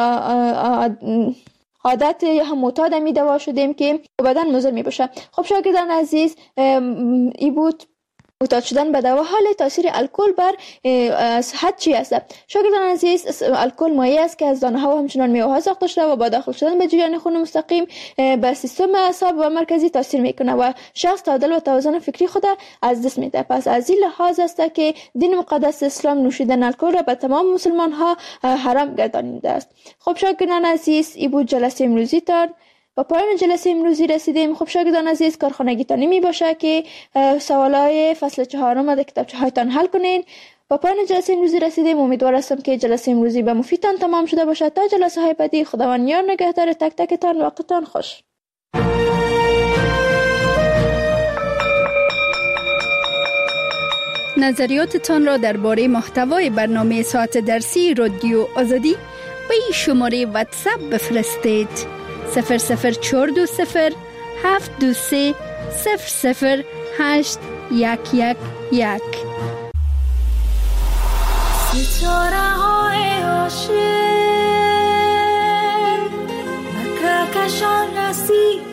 عادت یا هم معتاد می دوا شدیم که بدن مضر می باشه. خب شاگردان عزیز، ای بود معتاد شدن به دوا. حال تاثیر الکل بر صحت چی است؟ شاگردان عزیز، الکل مایع است که از دانه ها و همچنان میوه ها ساخته شده و با داخل شدن به جریان خون مستقیم به سیستم اعصاب و مرکزی تاثیر میکنه و شخص تعادل و توازن فکری خود از دست میده. پس از این لحاظ است که دین مقدس اسلام نوشیدن الکل را به تمام مسلمان ها حرام گردانیده است. خب شاگردان عزیز، این بود جلسه امروزی تان. با پایان جلسه امروزی رسیدیم. خب شاگردان عزیز، کارخانگیتان می باشه که سوالای فصل 4 در کتابچه هایتان حل کنین. با پایان جلسه امروزی رسیدیم. امیدوار هستم که جلسه امروزی به مفیدتان تمام شده باشد. تا جلسه های بعدی، خداوند یار نگهدار تک تکتان. وقتتان خوش. نظریاتتان را درباره محتوای برنامه ساعت درسی رادیو آزادی به این شماره واتساپ بفرستید: 00420 723 00811. ستاره های عاشق و کهکشان رسید